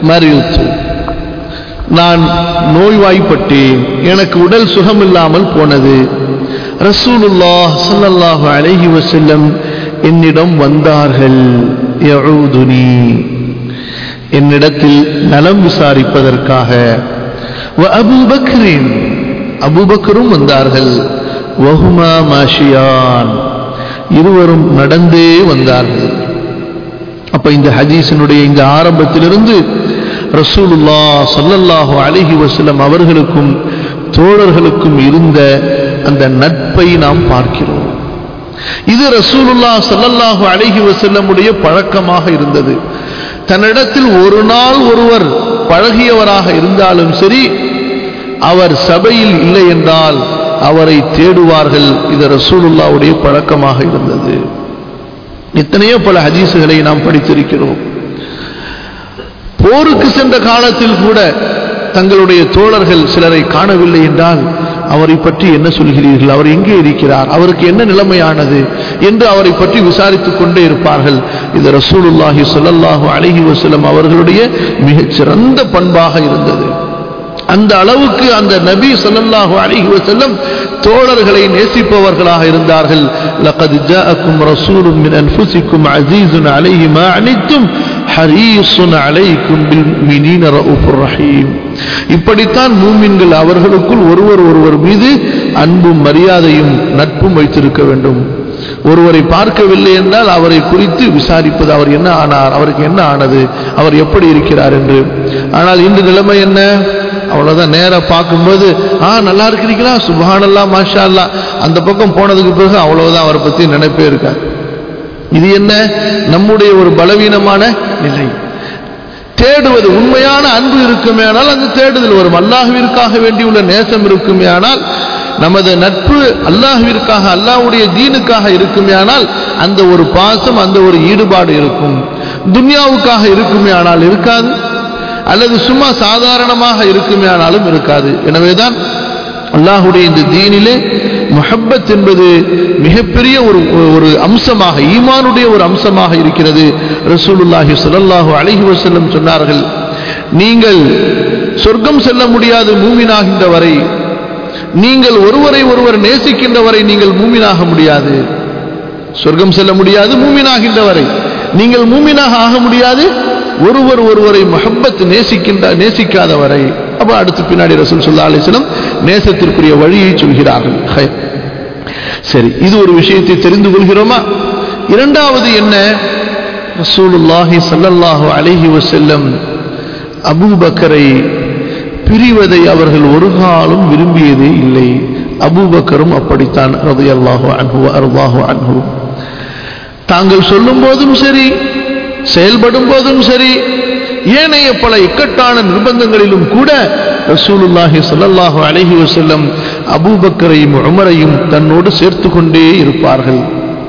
மரித்து, நான் நோய்வாய்ப்பட்டேன், எனக்கு உடல் சுகமில்லாமல் போனது. ரசூலுல்லாஹ் ஸல்லல்லாஹு அலைஹி வஸல்லம் என்னிடம் வந்தார்கள். யஊதுனி, என்னிடத்தில் நலம் விசாரிப்பதற்காக. வ அபூபக்ரின், அபூபக்கரும் வந்தார்கள். வஹுமா மாஷியான், இருவரும் நடந்தே வந்தார்கள். அப்ப இந்த ஹதீஸினுடைய இந்த ஆரம்பத்திலிருந்து ரசூலுல்லாஹ் ஸல்லல்லாஹு அலைஹி வஸல்லம் அவர்களுக்கும் தோழர்களுக்கும் இருந்த அந்த நட்பை நாம் பார்க்கிறோம். இது ரசூலுல்லாஹ் ஸல்லல்லாஹு அலைஹி வஸல்லமுடைய பழக்கமாக இருந்தது. தன்னிடத்தில் ஒரு நாள் ஒருவர் பழகியவராக இருந்தாலும் சரி, அவர் சபையில் இல்லை என்றால் அவரை தேடுவார்கள். இது ரசூலுல்லாஹ்வுடைய பழக்கமாக இருந்தது. எத்தனையோ பல ஹதீஸுகளை நாம் படித்திருக்கிறோம். போருக்கு சென்ற காலத்தில் கூட தங்களுடைய தோழர்கள் சிலரை காணவில்லை என்றால் அவரை பற்றி என்ன சொல்கிறீர்கள், அவர் எங்கே இருக்கிறார், அவருக்கு என்ன நிலைமையானது என்று அவரை பற்றி விசாரித்துக் கொண்டே இருப்பார்கள். இது ரசூலுல்லாஹி ஸல்லல்லாஹு அலைஹி வஸல்லம் அவர்களுடைய மிகச் சிறந்த பண்பாக இருந்தது. அந்த அளவுக்கு அந்த நபி ஸல்லல்லாஹு அலைஹி வஸல்லம் தோழர்களை நேசிப்பவர்களாக இருந்தார்கள். லகத் ஜாஅக்கும் ரசூலுன் மின் அன்ஃபுசிக்கும் அஸீஸுன் அலைஹி மா அனித்தும் ஹரீஸுன் அலைக்கும் பில் முஃமினீன ரഊஃபுர் ரஹீம். இப்படித்தான் மூமின்கள் அவர்களுக்குள் ஒருவர் மீது அன்பும் மரியாதையும் நட்பும் வைத்திருக்க வேண்டும். ஒருவரை பார்க்கவில்லை என்றால் அவரை குறித்து விசாரிப்பது, அவர் என்ன ஆனார், அவருக்கு என்ன ஆனது, அவர் எப்படி இருக்கிறார் என்று. ஆனால் இன்று நிலைமை என்ன? அவ்வளவுதான், நேரா பார்க்கும்போது நல்லா இருக்கிறீங்களா, சுப்ஹானல்லாஹ், மாஷா அல்லாஹ், அந்த பக்கம் போனதுக்கு பிறகு அவ்வளவுதான், அவரை பத்தி நினைப்பே இருக்காது. இது என்ன? நம்முடைய ஒரு பலவீனமான நிலை. தேடுவது, உண்மையான அன்பு இருக்குமே ஆனால் அந்த தேடுதல் வரும். அல்லாஹ்விற்காக வேண்டியுள்ள நேசம் இருக்குமே ஆனால், நமது நட்பு அல்லாஹ்விற்காக, அல்லாஹ்வுடைய தீனுக்காக இருக்குமே ஆனால் அந்த ஒரு பாசம், அந்த ஒரு ஈடுபாடு இருக்கும். துன்யாவுக்காக இருக்குமே ஆனால் இருக்காது, அல்லது சும்மா சாதாரணமாக இருக்குமே ஆனாலும் இருக்காது. எனவேதான் அல்லாஹ்வுடைய இந்த தீனிலே முஹப்பத் என்பது மிகப்பெரிய ஒரு அம்சமாக, ஈமானுடைய ஒரு அம்சமாக இருக்கிறது. ரசூலுல்லாஹி ஸல்லல்லாஹு அலைஹி வஸல்லம் சொன்னார்கள், நீங்கள் சொர்க்கம் செல்ல முடியாது மூமினாகின்ற வரை, நீங்கள் ஒருவரை ஒருவர் நேசிக்கின்ற வரை நீங்கள் மூமினாக முடியாது. சொர்க்கம் செல்ல முடியாது மூமினாகின்ற வரை, நீங்கள் மூமினாக ஆக முடியாது ஒருவரை முஹப்பத் நேசிக்காத வரை. அப்ப அடுத்து பின்னாடி ரசூல் ஸல்லல்லாஹு அலைஹி வஸல்லம் நேசத்திற்குரிய வழியை சொல்கிறார்கள். சரி, இது ஒரு விஷயத்தை தெரிந்து கொள்கிறோமா? இரண்டாவது என்ன? ரசூலுல்லாஹி ஸல்லல்லாஹு அலைஹி வஸல்லம் அபூபக்கரை பிரிவதை அவர்கள் ஒரு காலம் விரும்பியதே இல்லை. அபூபக்கரும் அப்படித்தான் ரலியல்லாஹு அன்ஹு வ அர்தாஹு அன்ஹு. தாங்கள் சொல்லும் போதும் சரி, செயல்படும் போதும் சரி, ஏனைய பல இக்கட்டான நிர்பந்தங்களிலும் கூட ரசூலுல்லாஹி ஸல்லல்லாஹு அலைஹி வஸல்லம் அபூபக்கரையும் உமரையும் தன்னோடு சேர்த்து கொண்டே இருப்பார்கள்.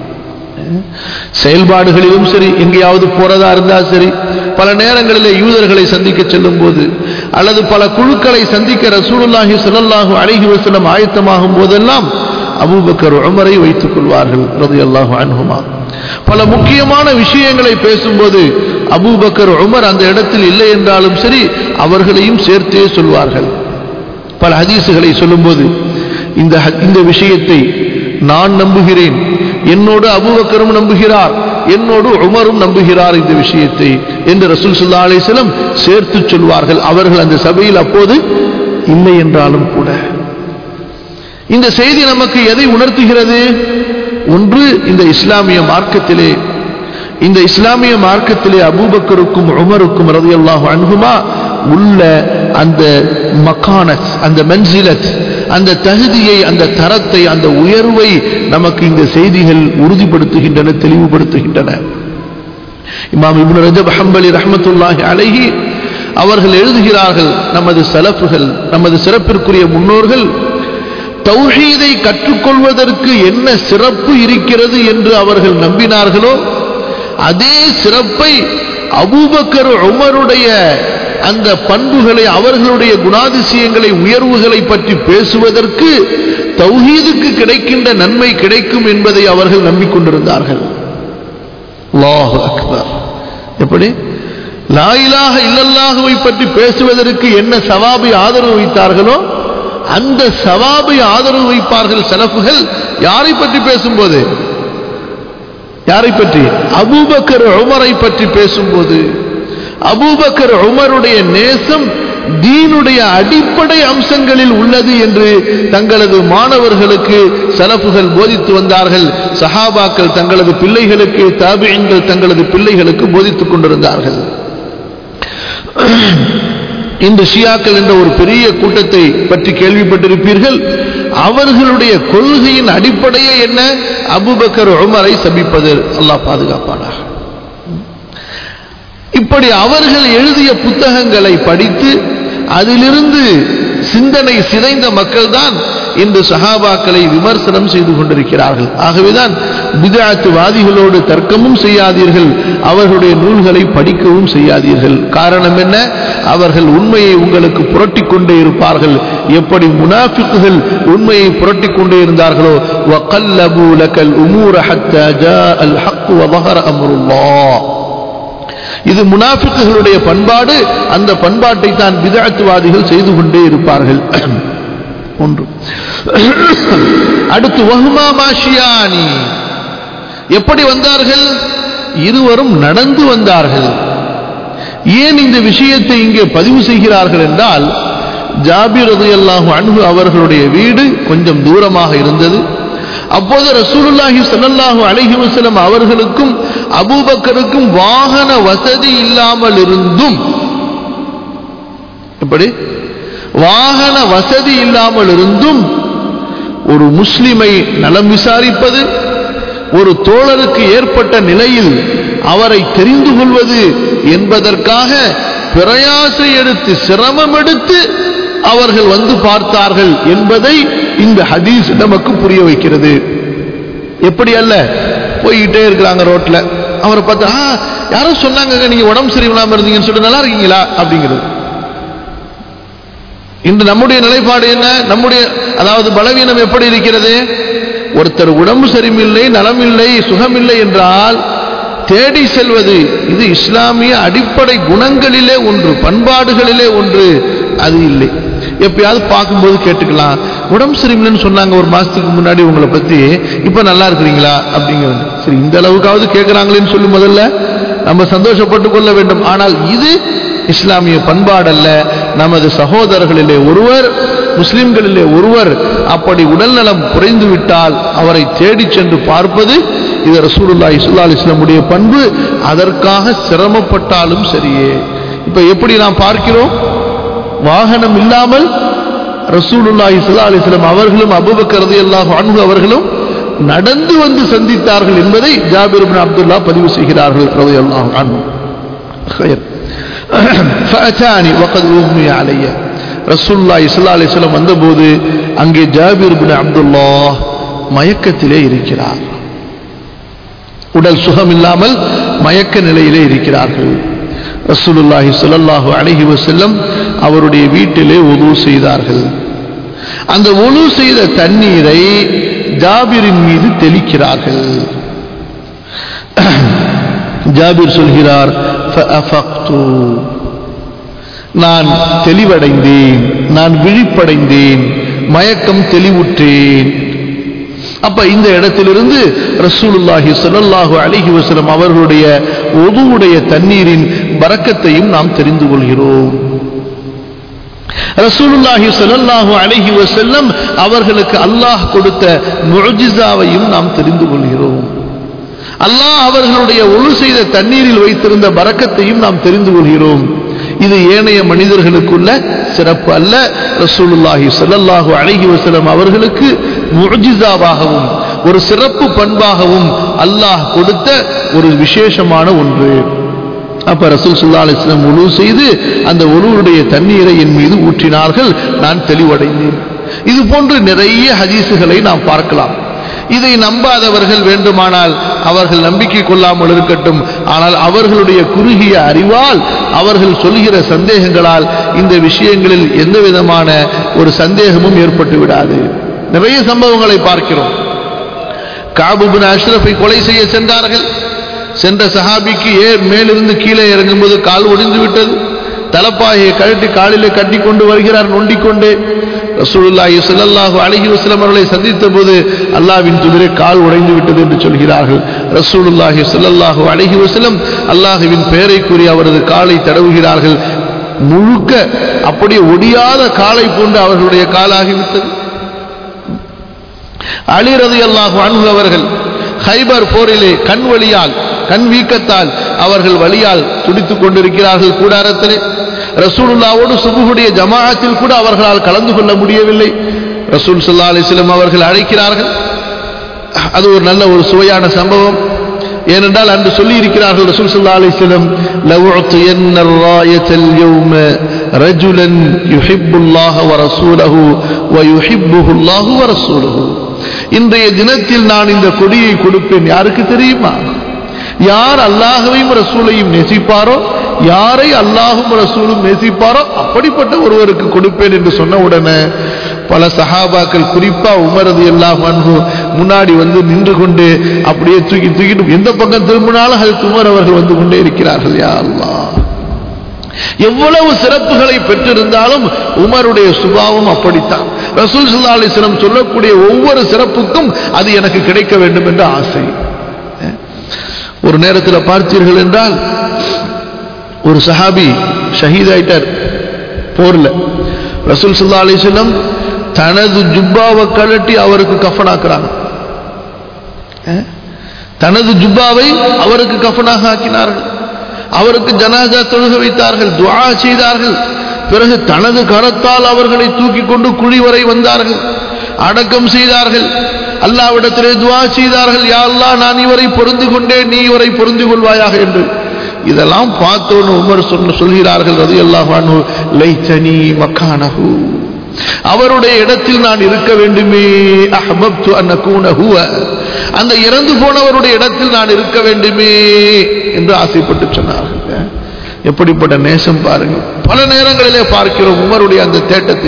செயல்பாடுகளிலும் சரி, எங்கேயாவது போறதா இருந்தால் சரி, பல நேரங்களிலே யூதர்களை சந்திக்க செல்லும் போது அல்லது பல குழுக்களை சந்திக்க ரசூலுல்லாஹி ஸல்லல்லாஹு அலைஹி வஸல்லம் ஆயத்தமாகும் போதெல்லாம் அபூபக்கர் உமரை வைத்துக் கொள்வார்கள் ரலியல்லாஹு அன்ஹுமா. பல முக்கியமான விஷயங்களை பேசும்போது அபூபக்கர் உமர் அந்த இடத்தில் இல்லை என்றாலும் சரி, அவர்களையும் சேர்த்தே சொல்வார்கள். பல ஹதீசுகளை சொல்லும்போது இந்த விஷயத்தை நான் நம்புகிறேன், என்னோடு அபூபக்கரும் நம்புகிறார், என்னோடு உமரும் நம்புகிறார் இந்த விஷயத்தை என்று ரசூல் ஸல்லல்லாஹு அலைஹி வஸல்லம் சேர்த்து சொல்வார்கள். அவர்கள் அந்த சபையில் அப்போது இல்லை என்றாலும் கூட. இந்த செய்தி நமக்கு எதை உணர்த்துகிறது? ஒன்று, இந்த இஸ்லாமிய மார்க்கத்திலே அபூபக்கருக்கும் உமருக்கும் ரலியல்லாஹு அன்ஹுமா உள்ள அந்த மகானத், அந்த மன்சிலத், அந்த தகுதியை, அந்த தரத்தை, அந்த உயர்வை நமக்கு இந்த செய்திகள் உறுதிப்படுத்துகின்றன, தெளிவுபடுத்துகின்றன. இமாம் இப்னு ரஜப் ஹம்பலி ரஹ்மத்துல்லாஹி அலைஹி அவர்கள் எழுதுகிறார்கள், நமது சலஃபுகள், நமது சிறப்பிற்குரிய முன்னோர்கள் தௌஹீதை கற்றுக்கொள்வதற்கு என்ன சிறப்பு இருக்கிறது என்று அவர்கள் நம்பினார்களோ அதே சிறப்பை அபூபக்கர் உமருடைய அந்த பண்புகளை, அவர்களுடைய குணாதிசயங்களை, உயர்வுகளை பற்றி பேசுவதற்கு தௌஹீதுக்கு கிடைக்கின்ற நன்மை கிடைக்கும் என்பதை அவர்கள் நம்பிக்கொண்டிருந்தார்கள். அல்லாஹு அக்பர். எப்படி? லா இலாஹ இல்லல்லாஹுவை பற்றி பேசுவதற்கு என்ன சவாபை ஆதரவு வைத்தார்களோ அந்த சவாபை ஆதரவு வைப்பார்கள் சலஃபுகள். யாரை பற்றி பேசும்போது? யாரை பற்றி? அபூபக்கர் உமரை பற்றி பேசும்போது. அபூபக்கர் உமருடைய நேசம் தீனுடைய அடிப்படை அம்சங்களில் உள்ளது என்று தங்களது மாணவர்களுக்கு சலஃபுகள் போதித்து வந்தார்கள். சஹாபாக்கள் தங்களது பிள்ளைகளுக்கு, தாபிஈன்கள் தங்களது பிள்ளைகளுக்கு போதித்துக் கொண்டிருந்தார்கள். இந்த ஷியாக்கள் என்ற ஒரு பெரிய கூட்டத்தை பற்றி கேள்விப்பட்டிருப்பீர்கள். அவர்களுடைய கொள்கையின் அடிப்படையே என்ன? அபூபக்கர் உமரை சபிப்பது. அல்லாஹ் பாதுகாப்பானாக. இப்படி அவர்கள் எழுதிய புத்தகங்களை படித்து அதிலிருந்து சிந்தனை சிதைந்த மக்கள் தான் இன்று சஹாபாக்களை விமர்சனம் செய்து கொண்டிருக்கிறார்கள். ஆகவேதான் பித்அத்வாதிகளோடு தர்க்கமும் செய்யாதீர்கள், அவர்களுடைய நூல்களை படிக்கவும் செய்யாதீர்கள். காரணம் என்ன? அவர்கள் உண்மையை உங்களுக்கு புரட்டி கொண்டே இருப்பார்கள். எப்படி முனாஃபிக்குகள் உண்மையை புரட்டி கொண்டே இருந்தார்களோ, வகல்லபு லக்கல் உமூர ஹத்தா ஜாஅல் ஹக் வ ظஹர அம்ருல்லாஹ். இது முனாஃபிக்குகளுடைய பண்பாடு. அந்த பண்பாட்டை தான் பித்அத்வாதிகள் செய்து கொண்டே இருப்பார்கள். ஒன்று. அடுத்து வஹுமா மாஷியானி. எப்படி வந்தார்கள்? இருவரும் நடந்து வந்தார்கள். ஏன் இந்த விஷயத்தை இங்கே பதிவு செய்கிறார்கள் என்றால், ஜாபிர் ரலியல்லாஹு அன்ஹு அவர்களுடைய வீடு கொஞ்சம் தூரமாக இருந்தது. அப்போது ரசூலுல்லாஹி ஸல்லல்லாஹு அலைஹி வஸல்லம் அவர்களுக்கும் அபூபக்கருக்கும் வாகன வசதி இல்லாமல் இருந்தும், எப்படி வாகன வசதி இல்லாமல் இருந்தும் ஒரு முஸ்லிமை நலம் விசாரிப்பது, ஒரு தோழருக்கு ஏற்பட்ட நிலையில் அவரை தெரிந்து கொள்வது என்பதற்காக பிரயாசை எடுத்து சிரமம் எடுத்து அவர்கள் வந்து பார்த்தார்கள் என்பதை இந்த ஹதீஸ் நமக்கு புரிய வைக்கிறது. எப்படி அல்ல, போய்கிட்டே இருக்கிறாங்க ரோட்ல, அவரை பார்த்தா யாரோ சொன்னாங்க நீங்க உடம்பு சரியில்லாம இருந்தீங்கன்னு சொல்லிட்டு நல்லா இருக்கீங்களா அப்படிங்கிறது. இன்று நம்முடைய நிலைப்பாடு என்ன? நம்முடைய அதாவது பலவீனம் எப்படி இருக்கிறது? ஒருத்தர் உடம்பு சரியில்லை, நலமில்லை, சுகமில்லை என்றால் தேடி செல்வது, இது இஸ்லாமிய அடிப்படை குணங்களிலே ஒன்று, பண்பாடுகளிலே ஒன்று. அது இல்லை. எப்பயாவது பார்க்கும்போது கேட்டுக்கலாம், உடம்பு சரியில்லைன்னு சொன்னாங்க ஒரு மாசத்துக்கு முன்னாடி உங்களை பத்தி, இப்ப நல்லா இருக்கிறீங்களா அப்படிங்கிறது. சரி, இந்த அளவுக்காவது கேட்கிறாங்களேன்னு சொல்லி முதல்ல நம்ம சந்தோஷப்பட்டுக் கொள்ள வேண்டும். ஆனால் இது இஸ்லாமிய பண்பாடல்ல. நமது சகோதரர்களிலே ஒருவர், முஸ்லிம்களிலே ஒருவர் அப்படி உடல்நலம் குறைந்து விட்டால் அவரை தேடி சென்று பார்ப்பது இது ரசூலுல்லாஹி ஸல்லல்லாஹு அலைஹி வஸல்லம் உடைய பண்பு. அதற்காக சிரமப்பட்டாலும் சரியே. இப்ப எப்படி நாம் பார்க்கிறோம்? வாகனம் இல்லாமல் ரசூலுல்லாஹி ஸல்லல்லாஹு அலைஹி வஸல்லம் அவர்களும் அபூபக்கர் ரலியல்லாஹு அன்ஹு அவர்களும் நடந்து வந்து சந்தித்தார்கள் என்பதை ஜாபிர் இப்னு அப்துல்லாஹ் பதிவு செய்கிறார்கள் ரலியல்லாஹு அன்ஹு. خير فأتاني وقد أغمي علي. ரசூலுல்லாஹி ஸல்லல்லாஹு அலைஹி வஸல்லம் வந்தபோது அங்கே ஜாபிர் இப்னு அப்துல்லாஹ் மயக்கத்திலே இருக்கிறார். உடல் சுகம் இல்லாமல் மயக்க நிலையிலே இருக்கிறார்கள். ரசூலுல்லாஹி ஸல்லல்லாஹு அலைஹி வஸல்லம் அவருடைய வீட்டிலே வுது செய்தார்கள். அந்த வுது செய்த தண்ணீரை ஜாபிரின் மீது தெளிக்கிறார்கள். ஜாபிர் சொல்கிறார், ஃபஅஃபக்து, நான் தெளிவடைந்தேன், நான் விழிப்படைந்தேன், மயக்கம் தெளிவுற்றேன். அப்ப இந்த இடத்திலிருந்து ரசூலுல்லாஹி ஸல்லல்லாஹு அலைஹி வஸல்லம் அவர்களுடைய வுதுவுடைய தண்ணீரின் பரக்கத்தையும் நாம் தெரிந்து கொள்கிறோம். ரசூலுல்லாஹி ஸல்லல்லாஹு அலைஹி வஸல்லம் அவர்களுக்கு அல்லாஹ் கொடுத்த முஅஜிஸாவையும் நாம் தெரிந்து கொள்கிறோம். அல்லாஹ் அவர்களுடைய ஒழு செய்த தண்ணீரில் வைத்திருந்த பரக்கத்தையும் நாம் தெரிந்து கொள்கிறோம். இது ஏனைய மனிதர்களுக்குள்ள சிறப்பு அல்ல, ரசூலுல்லாஹி ஸல்லல்லாஹு அலைஹி வஸல்லம் அவர்களுக்கு முஅஜிஸாவாகவும் ஒரு சிறப்பு பண்பாகவும் அல்லாஹ் கொடுத்த ஒரு விசேஷமான ஒன்று. அப்ப ரசூல் ஸல்லல்லாஹு அலைஹி வஸல்லம் வுது செய்து அந்த வுதுவுடைய தண்ணீரை என் மீது ஊற்றினார்கள், நான் தெளிவடைந்தேன். இது போன்று நிறைய ஹதீசுகளை நாம் பார்க்கலாம். இதை நம்பாதவர்கள் வேண்டுமானால் அவர்கள் நம்பிக்கை கொள்ளாமல் இருக்கட்டும். ஆனால் அவர்களுடைய குறுகிய அறிவால், அவர்கள் சொல்கிற சந்தேகங்களால் இந்த விஷயங்களில் எந்த விதமான ஒரு சந்தேகமும் ஏற்பட்டு விடாது. நிறைய சம்பவங்களை பார்க்கிறோம். கஅப் இப்னு அஷ்ரஃபை கொலை செய்ய சென்றார்கள். சென்ற சஹாபிக்கு மேலிருந்து கீழே இறங்கும்போது கால் ஒடிந்து விட்டது. தலப்பாயை கழட்டி காலிலே கட்டி கொண்டு வருகிறார் நொண்டிக்கொண்டே. ரசூலுல்லாஹி ஸல்லல்லாஹு அலைஹி வஸல்லம் அவர்களை சந்தித்த போது அல்லாஹ்வின் தூதரே கால் உடைந்து விட்டது என்று சொல்கிறார்கள். ரசூலுல்லாஹி ஸல்லல்லாஹு அலைஹி வஸல்லம் அல்லாஹ்வின் பெயரை கூறி அவரது காலை தடவுகிறார்கள். முழுக்க அப்படியே ஒடியாத காலை போன்று அவர்களுடைய காலாகிவிட்டது. அலி ரலியல்லாஹு அன்ஹு அவர்கள் ஹைபர் போரிலே கண் வலியால் கண் வீக்கத்தால் அவர்கள் வலியால் துடித்துக் கொண்டிருக்கிறார்கள் கூடாரத்திலே. ரசூலுல்லாஹ்வோடு சுபுஹுடைய ஜமாஅத்தில் கூட அவர்களால் கலந்து கொள்ள முடியவில்லை. ரசூல் ஸல்லல்லாஹு அலைஹி வஸல்லம் அவர்கள் அழைக்கிறார்கள். அது ஒரு நல்ல ஒரு சுவையான சம்பவம். ஏனென்றால் அன்று சொல்லி இருக்கிறார்கள் ரசூல் ஸல்லல்லாஹு அலைஹி வஸல்லம், லவுஅத்தியன்ன الرايةல் யௌம ரஜுலன் யுஹிப்புல்லாஹ வ ரசூலஹு வ யுஹிப்புஹுல்லாஹு வ ரசூலுஹு. இன்றைய தினத்தில் நான் இந்த கொடியை கொடுப்பேன். யாருக்கு தெரியுமா? யார் அல்லாஹ்வையும் ரசூலையும் நேசிப்பாரோ, யாரை அல்லாஹும் ரசூலும் நேசிப்பாரோ அப்படிப்பட்ட ஒருவருக்கு கொடுப்பேன் என்று சொன்ன உடனே பல சஹாபாக்கள், குறிப்பா உமர் ரலியல்லாஹு அன்ஹு முன்னாடி வந்து நின்று கொண்டு அப்படியே தூக்கிட்டு எந்த பக்கம் திரும்பினாலும் ஹஜ்ரத் உமர் அவர்கள் வந்து கொண்டே இருக்கிறார்கள். யா அல்லாஹ், எவ்வளவு சிறப்புகளை பெற்றிருந்தாலும் உமருடைய சுபாவம் அப்படித்தான். ரசூல் ஸல்லல்லாஹு அலைஹி வஸல்லம் சொல்லக்கூடிய ஒவ்வொரு சிறப்புக்கும் அது எனக்கு கிடைக்க வேண்டும் என்ற ஆசை. ஒரு நேரத்தில் பார்த்தீர்கள் என்றால் ஒரு சஹாபி ஷஹீத் ஆயிட்டார் போர்ல. ரசூல் ஸல்லல்லாஹு அலைஹி வஸல்லம் தனது ஜுப்பாவை கழட்டி அவருக்கு கஃபனாக்குறாங்க. தனது ஜுப்பாவை அவருக்கு கஃபனாக ஆக்கினார்கள். அவருக்கு ஜனாஸா தொழுக வைத்தார்கள், துஆ செய்தார்கள். பிறகு தனது கரத்தால் அவர்களை தூக்கி கொண்டு குழி வரை வந்தார்கள், அடக்கம் செய்தார்கள். அல்லாஹ்விடத்திலே துஆ செய்தார்கள், யா அல்லாஹ், நான் இவரை பொருந்து கொண்டேன், நீ இவரை பொருந்து கொள்வாயாக என்று. இதெல்லாம் பார்த்தோன்னு உமர் சொல்கிறார்கள் ரலியல்லாஹு அன்ஹு, லைத்தனி மக்கானஹு, அவருடைய இடத்தில் நான் இருக்க வேண்டுமே. அஹ்பப்து அன் அகூன ஹுவ, அந்த இறந்து போனவருடைய இடத்தில் நான் இருக்க வேண்டுமே என்று ஆசைப்பட்டு சொன்னார்கள். எப்படிப்பட்ட நேசம் பாருங்கள். பல நேரங்களிலே பார்க்கிறோம் உமருடைய அந்த தேட்டத்தை.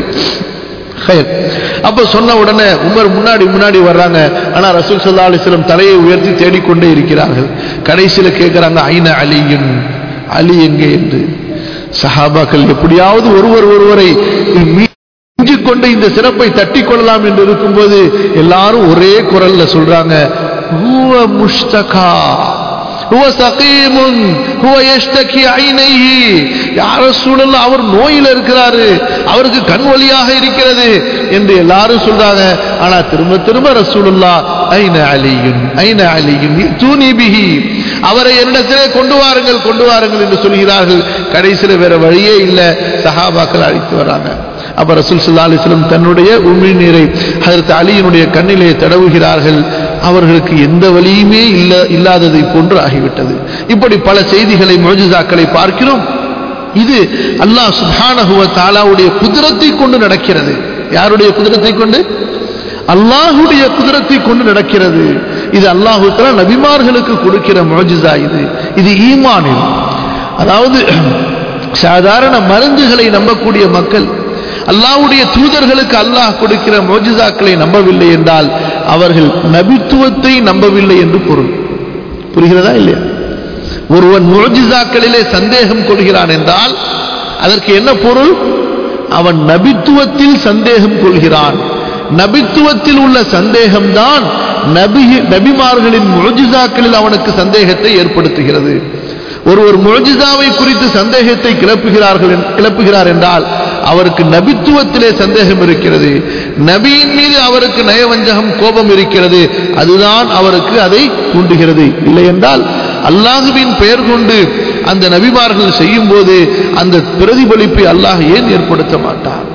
அப்ப சொன்ன உடனே உமர் முன்னாடி வர்றாங்க. ஆனா ரசூல் ஸல்லல்லாஹு அலைஹி வஸல்லம் தலையை உயர்த்தி தேடிக்கொண்டே இருக்கிறார்கள். கடைசியில கேட்கிறாங்க, ஐன அலியுன், அலி எங்கே என்று. சஹாபாக்கள் எப்படியாவது ஒருவரை மிஞ்சிக் கொண்டு இந்த சிறப்பை தட்டி கொள்ளலாம் என்று இருக்கும்போது எல்லாரும் ஒரே குரல்ல சொல்றாங்க, ஹுவ முஷ்தகா ஹுவ சகீமுன் ஹுவ யஷ்தகி ஐனைஹி. யா ரசூலல்லாஹ், அவர் நோயில இருக்கிறாரு, அவருக்கு கண் வலியாக இருக்கிறது என்று எல்லாரும் சொல்றாங்க. ஆனா திரும்ப ரசூலுல்லாஹ், ஐன அலியுன் ஐன அலியுன் தூனி பிஹி, அவரை என்னிடத்திலே கொண்டு வாருங்கள் என்று சொல்கிறார்கள். கடைசியில் வேற வழியே இல்லை, சஹாபாக்கள் அழைத்து வராங்க. அப்ப ரசூல் ஸல்லல்லாஹு அலைஹி வஸல்லம் தன்னுடைய உமிழ் நீரை ஹஜ்ரத் அலியினுடைய கண்ணிலே தடவுகிறார்கள். அவர்களுக்கு எந்த வலியுமே இல்லாததை போன்று ஆகிவிட்டது. இப்படி பல செய்திகளை, முஅஜிசாக்களை பார்க்கிறோம். இது அல்லாஹ் சுப்ஹானஹு வ தஆலாவுடைய குதிரத்தை கொண்டு நடக்கிறது. யாருடைய குதிரத்தை கொண்டு? அல்லாஹ்வுடைய குதிரத்தை கொண்டு நடக்கிறது. இது அல்லாஹ் தஆலா நபிமார்களுக்கு கொடுக்கிற முஅஜிசா. இது ஈமான். அதாவது சாதாரண மருந்துகளை நம்பக்கூடிய மக்கள் அல்லாஹ்வுடைய தூதர்களுக்கு அல்லாஹ் கொடுக்கிற முஅஜிசாக்களை நம்பவில்லை என்றால் அவர்கள் நபித்துவத்தை நம்பவில்லை என்று பொருள். புரிகிறதா இல்லையா? ஒருவன் முஅஜிசாக்களிலே சந்தேகம் கொள்கிறான் என்றால் அதற்கு என்ன பொருள்? அவன் நபித்துவத்தில் சந்தேகம் கொள்கிறான். நபித்துவத்தில் உள்ள சந்தேகம்தான் நபிமார்களின் முஅஜிசாக்களில் அவனுக்கு சந்தேகத்தை ஏற்படுத்துகிறது. ஒருவர் முஅஜிசாவை குறித்து சந்தேகத்தை கிளப்புகிறார் என்றால் அவருக்கு நபித்துவத்திலே சந்தேகம் இருக்கிறது, நபியின் மீது அவருக்கு நயவஞ்சகம், கோபம் இருக்கிறது. அதுதான் அவருக்கு அதை தூண்டுகிறது. இல்லை என்றால் அல்லாஹ்வின் பெயர் கொண்டு அந்த நபிமார்கள் செய்யும் போது அந்த பிரதிபலிப்பை அல்லாஹ் ஏன் ஏற்படுத்த மாட்டார்?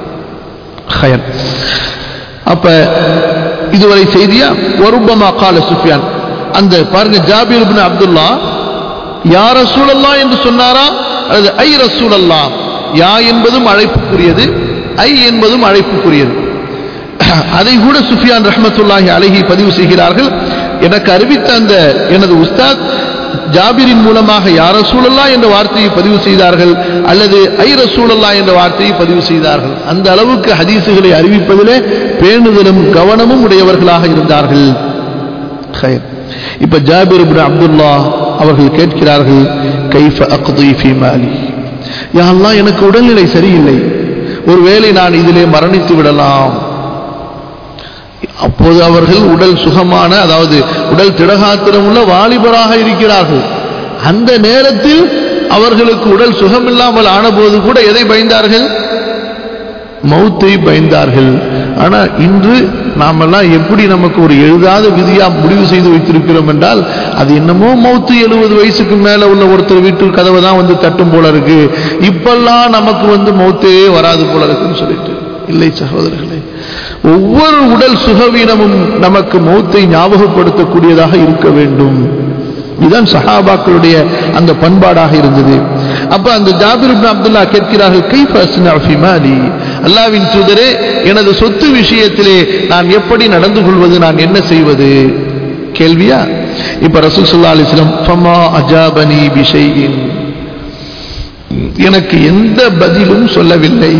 அப்ப இதுவரை செய்தியா? வருப்பமா கால சுஃபியான், அந்த பாருங்க, ஜாபீர் இப்னு அப்துல்லா யா ரசூலல்லாஹ் என்று சொன்னாரா அல்லது ஐ ரசூலல்லாஹ்? யா என்பதும் அழைப்புக்குரியது, ஐ என்பதும் அழைப்புக்குரியது. அதை கூட சுஃபியான் ரஹ்மத்துல்லாஹி அலைஹி பதிவு செய்கிறார்கள். எனக்கு அறிவித்த அந்த எனது உஸ்தாத் ஜாபிரின் மூலமாக யா ரசூலல்லாஹ் என்ற வார்த்தையை பதிவு செய்தார்கள் அல்லது ஐ ரசூலல்லாஹ் என்ற வார்த்தையை பதிவு செய்தார்கள். அந்த அளவுக்கு ஹதீசுகளை அறிவிப்பதிலே பேணுதலும் கவனமும் உடையவர்களாக இருந்தார்கள். இப்ப ஜாபிர் இப்னு அப்துல்லாஹ் அவர்கள் கேட்கிறார்கள், கைஃப அக்தி ஃபீ மாலி, யா அல்லாஹ் எனக்கு உடல்நிலை சரியில்லை, ஒருவேளை நான் இதிலே மரணித்து விடலாம். அப்போது அவர்கள் உடல் சுகமான, அதாவது உடல் திடகாத்திரம் உள்ள வாலிபராக இருக்கிறார்கள். அந்த நேரத்தில் அவர்களுக்கு உடல் சுகமில்லாமல் ஆனபோது கூட எதை பயந்தார்கள்? மௌத்தை பயந்தார்கள். ஆனா இன்று நாமெல்லாம் எப்படி நமக்கு ஒரு எழுதாத விதியா முடிவு செய்து வைத்திருக்கிறோம் என்றால், அது என்னமோ மௌத்து 70 வயசுக்கு மேல உள்ள ஒருத்தர் வீட்டு கதவை தான் வந்து தட்டும் போல இருக்கு, இப்பெல்லாம் நமக்கு மௌத்தே வராது போல இருக்குன்னு சொல்லிட்டு. இல்லை சகோதரர்களே, ஒவ்வொரு உடல் சுகவீனமும் நமக்கு மௌத்தை ஞாபகப்படுத்தக்கூடியதாக இருக்க வேண்டும். இதுதான் சஹாபாக்களுடைய அந்த பண்பாடாக இருந்தது. அப்ப அந்த ஜாபிர் இப்னு அப்துல்லாஹ் கேட்கிறார்கள், கைஃப அஸ்னஉ ஃபீ மாலி, அல்லாஹ்வின் தூதரே எனது சொத்து விஷயத்திலே நான் எப்படி நடந்து கொள்வது, நான் என்ன செய்வது? கேள்வியா? இப்ப ரசூல் ஸல்லல்லாஹு அலைஹி வஸல்லம் ஃபமா அஜாபனி பிஷைஇன், எனக்கு எந்த பதிலும் சொல்லவில்லை.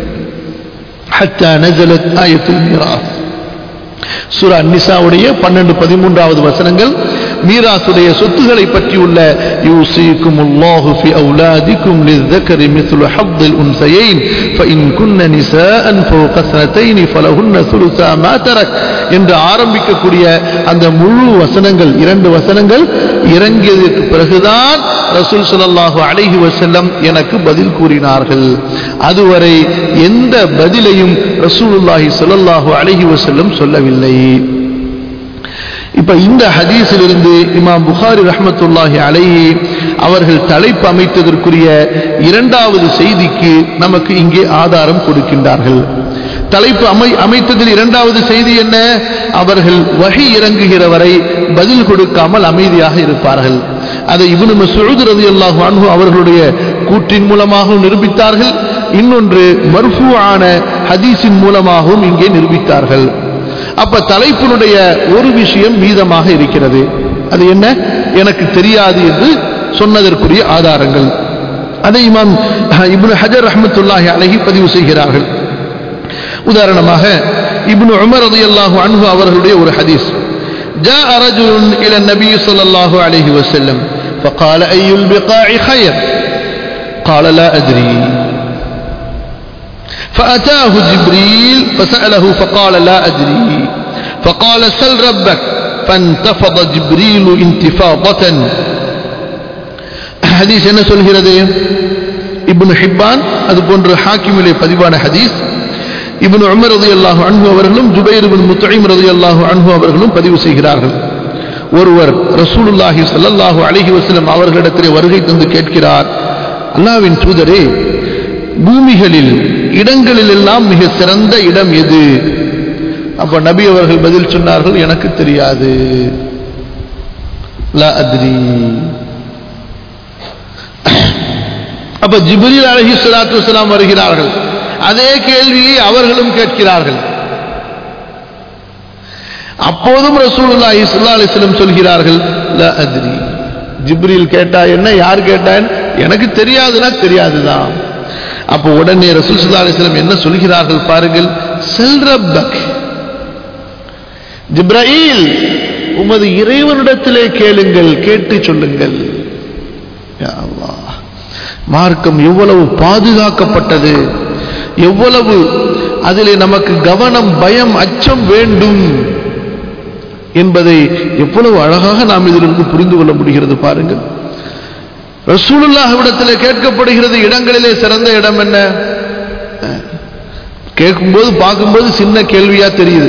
ஹத்தா நஸலத் ஆயத்துல் மீராஸ், சூரா அன்-நிசாவுடைய 12-13வது வசனங்கள் மீராசுடைய சொத்துக்களை பற்றியுள்ள யூசிக்குமுல்லாஹு ஃபி அவுலாதிக்கும் லிஸ்ஸக்கரி மிஸ்லு ஹஃதில் உன்ஸயைன் ஃபஇன் குன்ன நிசாஅன் ஃபௌக ஸனத்தைன் ஃபலஹுன்ன ஸுலுஸா மா தரக் என்று ஆரம்பிக்கக்கூடிய அந்த முழு வசனங்கள், 2 வசனங்கள் இறங்கியதற்கு பிறகுதான் ரசூல் ஸல்லல்லாஹு அலைஹி வஸல்லம் எனக்கு பதில் கூறினார்கள். அதுவரை எந்த பதிலையும் ரசூலுல்லாஹி ஸல்லல்லாஹு அலைஹி வஸல்லம் சொல்லவில்லை. இப்ப இந்த ஹதீஸிலிருந்து இமாம் புகாரி ரஹ்மத்துல்லாஹி அலைஹி அவர்கள் தலைப்பு அமைத்ததற்குரிய 2வது செய்திக்கு நமக்கு இங்கே ஆதாரம் கொடுக்கின்றார்கள். தலைப்பு அமைத்ததில் 2வது செய்தி என்ன? அவர்கள் வஹி இறங்குகிற வரை பதில் கொடுக்காமல் அமைதியாக இருப்பார்கள். அதை இப்னு மஸ்ஊத் ரலியல்லாஹு அன்ஹு அவர்களுடைய கூற்றின் மூலமாகவும் நிரூபித்தார்கள். இன்னொன்று மர்ஃபூஆன ஹதீஸின் மூலமாகவும் இங்கே நிரூபித்தார்கள். அப்ப தலைப்பினுடைய ஒரு விஷயம் மீதமாக இருக்கிறது. அது என்ன? எனக்கு தெரியாது என்று சொன்னதற்குரிய ஆதாரங்கள். அதை இமாம் இப்னு ஹஜர் ரஹ்மத்துல்லாஹி அலைஹி பதிவு செய்கிறார்கள். உதாரணமாக இப்னு உமர் ரலியல்லாஹு அன்ஹு அவர்களுடைய ஒரு ஹதீஸ், جاء رجل إلى النبي صلى الله عليه وسلم فقال أي البقاع خير؟ قال لا أدري. فأتاه جبريل فسأله فقال لا أدري. فقال سل ربك. فانتفض جبريل انتفاضة. حديث என்ன சொல்கிறது? இப்னு ஹிப்பான் அது போன்ற ஹாக்கிமிலே பதிவான ஹதீஸ். இப்னு உமர் ரலியல்லாஹு அன்ஹு அவர்களும் ஜுபைர் இப்னு முத்இம் ரலியல்லாஹு அன்ஹு அவர்களும் பதிவு செய்கிறார்கள். ஒருவர் ரசூலுல்லாஹி ஸல்லல்லாஹு அலைஹி வஸல்லம் அவர்களிடத்திலே வருகை தந்து கேட்கிறார், அல்லாஹ்வின் தூதரே, பூமிகளில் இடங்களில் எல்லாம் மிக சிறந்த இடம் எது? அப்ப நபி அவர்கள் பதில் சொன்னார்கள், எனக்கு தெரியாது. லா அத்ரி. அப்ப ஜிப்ரீல் அலைஹிஸ்ஸலாத்து வஸலாம் வருகிறார்கள். அதே கேள்வியை அவர்களும் கேட்கிறார்கள். அப்போதும் ரசூலுல்லாஹி ஸல்லல்லாஹு அலைஹி வஸல்லம் சொல்கிறார்கள், லா அத்ரி. ஜிப்ரீல் கேட்டா என்ன, யார் கேட்டா எனக்கு தெரியாதுன்னா தெரியாதுதான். அப்போ உடனே ரசூல் ஸல்லல்லாஹு அலைஹி வஸல்லம் என்ன சொல்கிறார்கள் பாருங்கள், சல் ரப்பக். ஜிப்ரீல், உமது இறைவனிடத்திலே கேளுங்கள், கேட்டு சொல்லுங்கள். யா அல்லாஹ், மார்க்கம் எவ்வளவு பாதுகாக்கப்பட்டது, எவ்வளவு அதிலே நமக்கு கவனம், பயம், அச்சம் வேண்டும் என்பதை எவ்வளவு அழகாக நாம் இதிலிருந்து புரிந்து கொள்ள முடிகிறது பாருங்கள். ரசூலுல்லாஹ்விடத்திலே கேட்கப்படுகிறது, இடங்களிலே சிறந்த இடம் என்ன? கேட்கும்போது பார்க்கும்போது சின்ன கேள்வியா தெரியுது.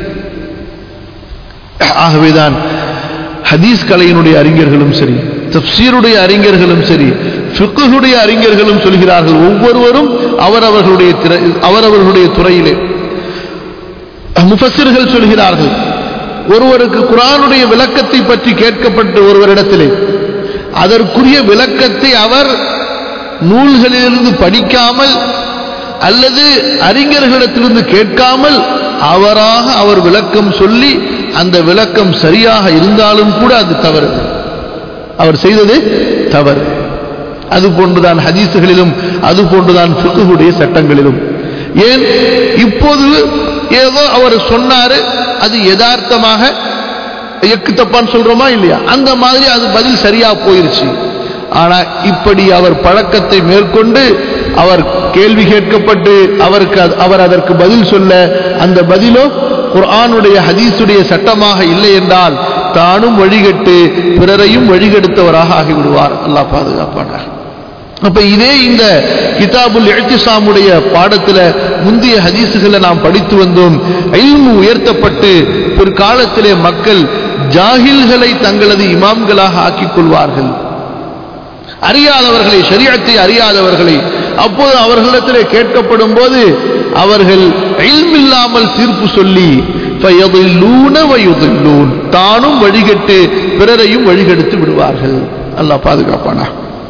ஆகவேதான் ஹதீஸ் கலையினுடைய அறிஞர்களும் சரி, தஃப்சீருடைய அறிஞர்களும் சரி, ஃபிக்ஹுடைய அறிஞர்களும் சொல்கிறார்கள், ஒவ்வொருவரும் அவரவர்களுடைய துறையிலே. முஃபஸ்ஸிர்கள் சொல்கிறார்கள், ஒருவருக்கு குர்ஆனுடைய விளக்கத்தை பற்றி கேட்கப்பட்ட ஒருவரிடத்திலே அதற்குரிய விளக்கத்தை அவர் நூல்களிலிருந்து படிக்காமல் அல்லது அறிஞர்களிடத்திலிருந்து கேட்காமல் அவராக அவர் விளக்கம் சொல்லி அந்த விளக்கம் சரியாக இருந்தாலும் கூட அது தவறு, அவர் செய்தது தவறு. அது போன்றுதான் ஹதீஸுகளிலும், அது போன்றுதான் ஃபிக்ஹுடைய சட்டங்களிலும். ஏன் இப்போது ஏதோ அவர் சொன்னாரு, அது யதார்த்தமாக எக்கு தப்பான்னு சொல்றோமா இல்லையா, அந்த மாதிரி அது பதில் சரியா போயிருச்சு. ஆனா இப்படி அவர் பழக்கத்தை மேற்கொண்டு அவர் கேள்வி கேட்கப்பட்டு அவர் அதற்கு பதில் சொல்ல அந்த பதிலோ குர்ஆனுடைய ஹதீஸுடைய சட்டமாக இல்லை என்றால் தானும் வழிகட்டு பிறரையும் வழிகெடுத்தவராக ஆகிவிடுவார். அல்லாஹ் பாதுகாப்பானார். அப்ப இதே இந்த கிதாபுல் இஅ்திஸாமுடைய பாடத்துல முந்தைய ஹதீஸுகளை நாம் படித்து வந்தோம். இல்மு உயர்த்தப்பட்டு பிற்காலத்திலே மக்கள் ஜாஹில்களை தங்களது இமாம்களாக ஆக்கிக் கொள்வார்கள். அறியாதவர்களை, ஷரியத்தை அறியாதவர்களை. அப்போது அவர்களிடத்திலே கேட்கப்படும் போது அவர்கள் இல்மில்லாமல் தீர்ப்பு சொல்லி ஃபயதில்லூன வயுதில்லூன், தானும் வழிகட்டு பிறரையும் வழிகெடுத்து விடுவார்கள். அல்லாஹ் பாதுகாப்பானா.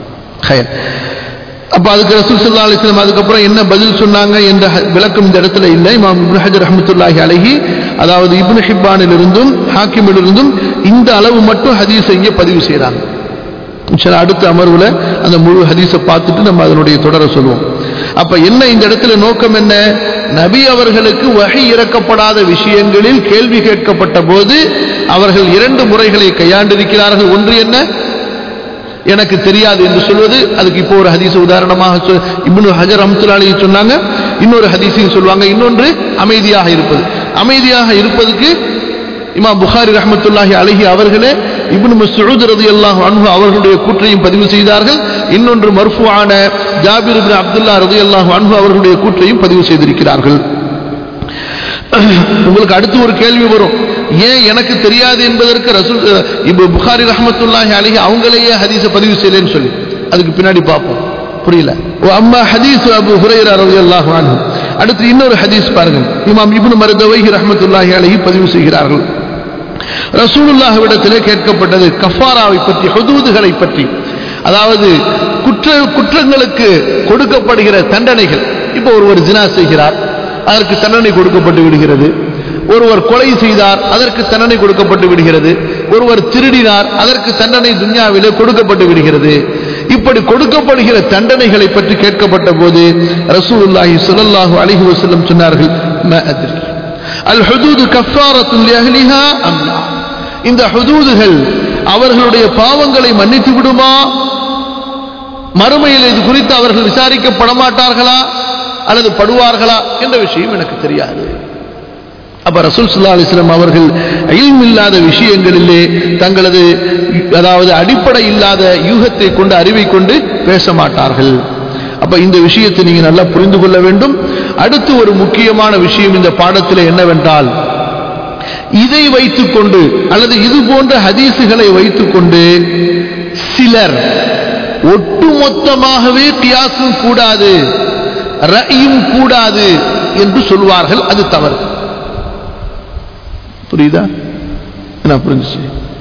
அப்ப அதுக்கு ரசூல் ஸல்லல்லாஹு அலைஹி வஸல்லம் அதுக்கப்புறம் என்ன பதில் சொன்னாங்க என்ற விளக்கம் இந்த இடத்துல இல்லை. இமாம் இப்னு ஹஜர் ரஹ்மத்துல்லாஹி அலைஹி, அதாவது இப்னு ஹிப்பானிலிருந்தும் ஹாக்கிமிலிருந்தும் இந்த அளவு மட்டும் ஹதீஸை இங்கே பதிவு செய்யறாங்க. அடுத்த அமர்வுல அந்த முழு ஹதீஸை பார்த்துட்டு நம்ம அதனுடைய தொடர சொல்லுவோம். அப்ப என்ன இந்த இடத்துல நோக்கம் என்ன? நபி அவர்களுக்கு வஹி இறக்கப்படாத விஷயங்களில் கேள்வி கேட்கப்பட்ட போது அவர்கள் 2 முறைகளை கையாண்டிருக்கிறார்கள். ஒன்று என்ன? எனக்கு தெரியாது என்று சொல்வது. அதுக்கு இப்போ ஒரு ஹதீஸ் உதாரணமாக இப்னு ஹஜர் ரஹ்மத்துல்லாஹி அலைஹி சொன்னாங்க. இன்னொரு ஹதீஸையும் சொல்வாங்க. இன்னொன்று அமைதியாக இருப்பது. அமைதியாக இருப்பதுக்கு இமாம் புகாரி ரஹ்மத்துல்லாஹி அலைஹி அவர்களே இப்னு மஸ்ஊத் ரலியல்லாஹு அன்ஹு அவர்களுடைய கூற்றையும் பதிவு செய்தார்கள். இன்னொன்று மர்ஃபூஆன ஜாபிர் இப்னு அப்துல்லாஹ் ரலியல்லாஹு அன்ஹு அவர்களுடைய கூற்றையும் பதிவு செய்திருக்கிறார்கள். உங்களுக்கு அடுத்து ஒரு கேள்வி வரும், ஏன் எனக்கு தெரியாது என்பதற்கு ரசூல் புகாரி ரஹ்மத்துல்லாஹி அலைஹி அவங்களையே ஹதீஸை பதிவு செய்யலன்னு சொல்லி அதுக்கு பின்னாடி பார்ப்போம். புரியல. அம்மா ஹதீஸ் அபூ ஹுரைரா ரலியல்லாஹு அன்ஹு. அடுத்து இன்னொரு ஹதீஸ் பாருங்கள். இமாம் இப்னு மர்தவைஹி ரஹ்மத்துல்லாஹி அலைஹி பதிவு செய்கிறார்கள். ரசூலுல்லாஹ்விடத்திலே கேட்கப்பட்டது கஃபாராவை பற்றி, ஹுதூதுகளை பற்றி, அதாவது குற்றங்களுக்கு கொடுக்கப்படுகிற தண்டனைகள். இப்போ ஒருவர் ஜினா செய்கிறார், அதற்கு தண்டனை கொடுக்கப்பட்டு விடுகிறது. ஒருவர் கொலை செய்தார், அதற்கு தண்டனை கொடுக்கப்பட்டு விடுகிறது. ஒருவர் திருடினார், அதற்கு தண்டனை துன்யாவிலே கொடுக்கப்பட்டு விடுகிறது. இப்படி கொடுக்கப்படுகிற தண்டனைகளை பற்றி கேட்கப்பட்ட போது ரசூலுல்லாஹி ஸல்லல்லாஹு அலைஹி வஸல்லம் சொன்னார்கள், மா அத்ரி அல் ஹுதூது கஃபாரத்துன் லிஅஹ்லிஹா அம் லா. இந்த ஹுதூதுகள் அவர்களுடைய பாவங்களை மன்னித்து விடுமா? மறுமையில் இது குறித்து அவர்கள் விசாரிக்கப்பட மாட்டார்களா அல்லது படுவார்களா என்ற விஷயம் எனக்கு தெரியாது. அப்ப ரசூல் ஸல்லல்லாஹு அலைஹி வஸல்லம் அவர்கள் இல்ம் இல்லாத விஷயங்களிலே தங்களது, அதாவது அடிப்படை இல்லாத யூகத்தை கொண்டு, அறிவை கொண்டு பேச மாட்டார்கள். அப்ப இந்த விஷயத்தை நீங்க நல்லா புரிந்து கொள்ள வேண்டும். அடுத்து ஒரு முக்கியமான விஷயம் இந்த பாடத்தில் என்னவென்றால், இதை வைத்துக்கொண்டு அல்லது இது போன்ற ஹதீசுகளை வைத்துக்கொண்டு சிலர் ஒட்டுமொத்தமாகவே கியாஸும் கூடாது, ரஅயும் கூடாது என்று சொல்வார்கள். அது தவறு. புரியுதா? என்ன புரிஞ்சுச்சு?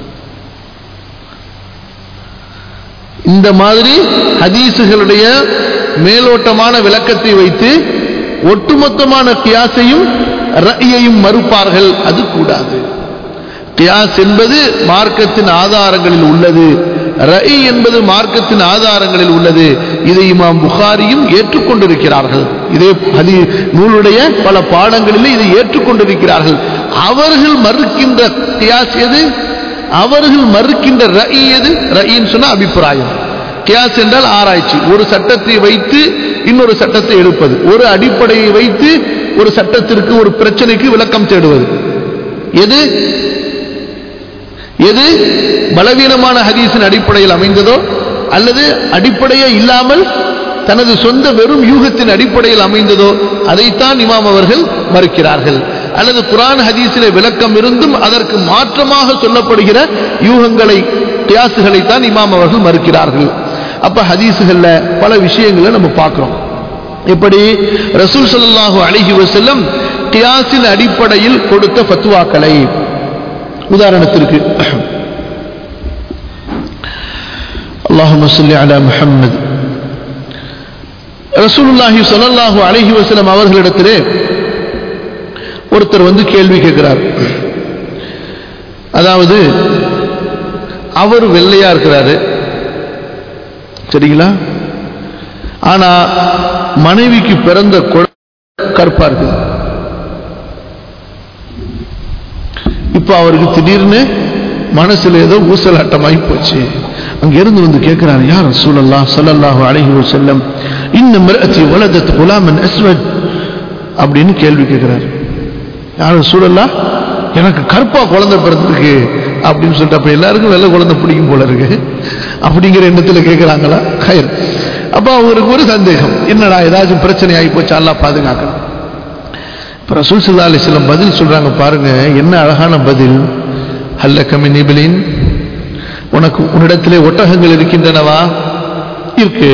இந்த மாதிரி ஹதீசுகளுடைய மேலோட்டமான விளக்கத்தை வைத்து ஒட்டுமொத்தமான கியாஸையும் ரஅயையும் மறுப்பார்கள். அது கூடாது. கியாஸ் என்பது மார்க்கத்தின் ஆதாரங்களில் உள்ளது, ரஅய் என்பது மார்க்கத்தின் ஆதாரங்களில் உள்ளது. இதை இமாம் புகாரியும் ஏற்றுக்கொண்டிருக்கிறார்கள். இதே நூலுடைய பல பாடங்களிலே இதை ஏற்றுக்கொண்டிருக்கிறார்கள். அவர்கள் மறுக்கின்ற கியாஸ் எது? அவர்கள் மறுக்கின்ற ரஅய் எது? ரஅய்ன்னு சொன்னா அபிப்பிராயம். கியாஸ் என்றால் ஆராய்ச்சி. ஒரு சட்டத்தை வைத்து இன்னொரு சட்டத்தை எடுப்பது, ஒரு அடிப்படையை வைத்து ஒரு சட்டத்திற்கு, ஒரு பிரச்சனைக்கு விளக்கம் தேடுவது. எது எது பலவீனமான ஹதீஸின் அடிப்படையில் அமைந்ததோ அல்லது அடிப்படையே இல்லாமல் தனது சொந்த வெறும் யூகத்தின் அடிப்படையில் அமைந்ததோ அதைத்தான் இமாம் அவர்கள் மறுக்கிறார்கள். அல்லது குர்ஆன் ஹதீஸிலே விளக்கம் இருந்தும் அதற்கு மாற்றமாக சொல்லப்படுகிற யூகங்களை, கியாசுகளை தான் இமாம் அவர்கள் மறுக்கிறார்கள். அப்ப ஹதீஸுகள்ல பல விஷயங்களை நம்ம பார்க்கிறோம். எப்படி ரசூல் ஸல்லல்லாஹு அலைஹி வஸல்லம் கியாஸின் அடிப்படையில் கொடுத்த ஃபத்வாக்களை, உதாரணத்திற்கு அல்லாஹும்ம ஸல்லி அலா முஹம்மத், ரசூலுல்லாஹி ஸல்லல்லாஹு அலைஹி வஸல்லம் அவர்களிடத்திலே ஒருத்தர் வந்து கேள்வி கேட்கிறார். அதாவது அவர் வெள்ளையா இருக்கிறாரு, சரிங்களா? ஆனா மனைவிக்கு பிறந்த கருப்பா இருக்கு. இப்ப அவருக்கு திடீர்னு மனசுல ஏதோ ஊசலாட்டமாய் போச்சு. அங்கிருந்து வந்து கேட்கிறார், யா ரசூலல்லாஹ் ஸல்லல்லாஹு அலைஹி வஸல்லம், இன்ன மர்அத்தி வலதத் குலாமன் அஸ்வத் அப்படின்னு கேள்வி கேட்கிறார். யா ரசூலல்லாஹ், எனக்கு கருப்பா குழந்தை பிறந்திருக்கு அப்படின்னு சொல்லிட்டு, அப்ப எல்லாருக்கும் வெள்ளை குழந்தை பிடிக்கும் போல இருக்கு அப்படிங்கிற எண்ணத்துல கேட்கிறாங்களா? ஹைர். அப்ப அவருக்கு ஒரு சந்தேகம், என்னடா ஏதாச்சும் பிரச்சனை ஆகி போச்சு, அல்லாஹ் பாதுகாக்கணும். இப்ப ரசூல் ஸல்லல்லாஹு அலைஹி வஸல்லம் பதில் சொல்றாங்க பாருங்க, என்ன அழகான பதில். ஹல்லக மின் இப்லின், உனக்கு உன்னிடத்திலே ஒட்டகங்கள் இருக்கின்றனவா? இருக்கு.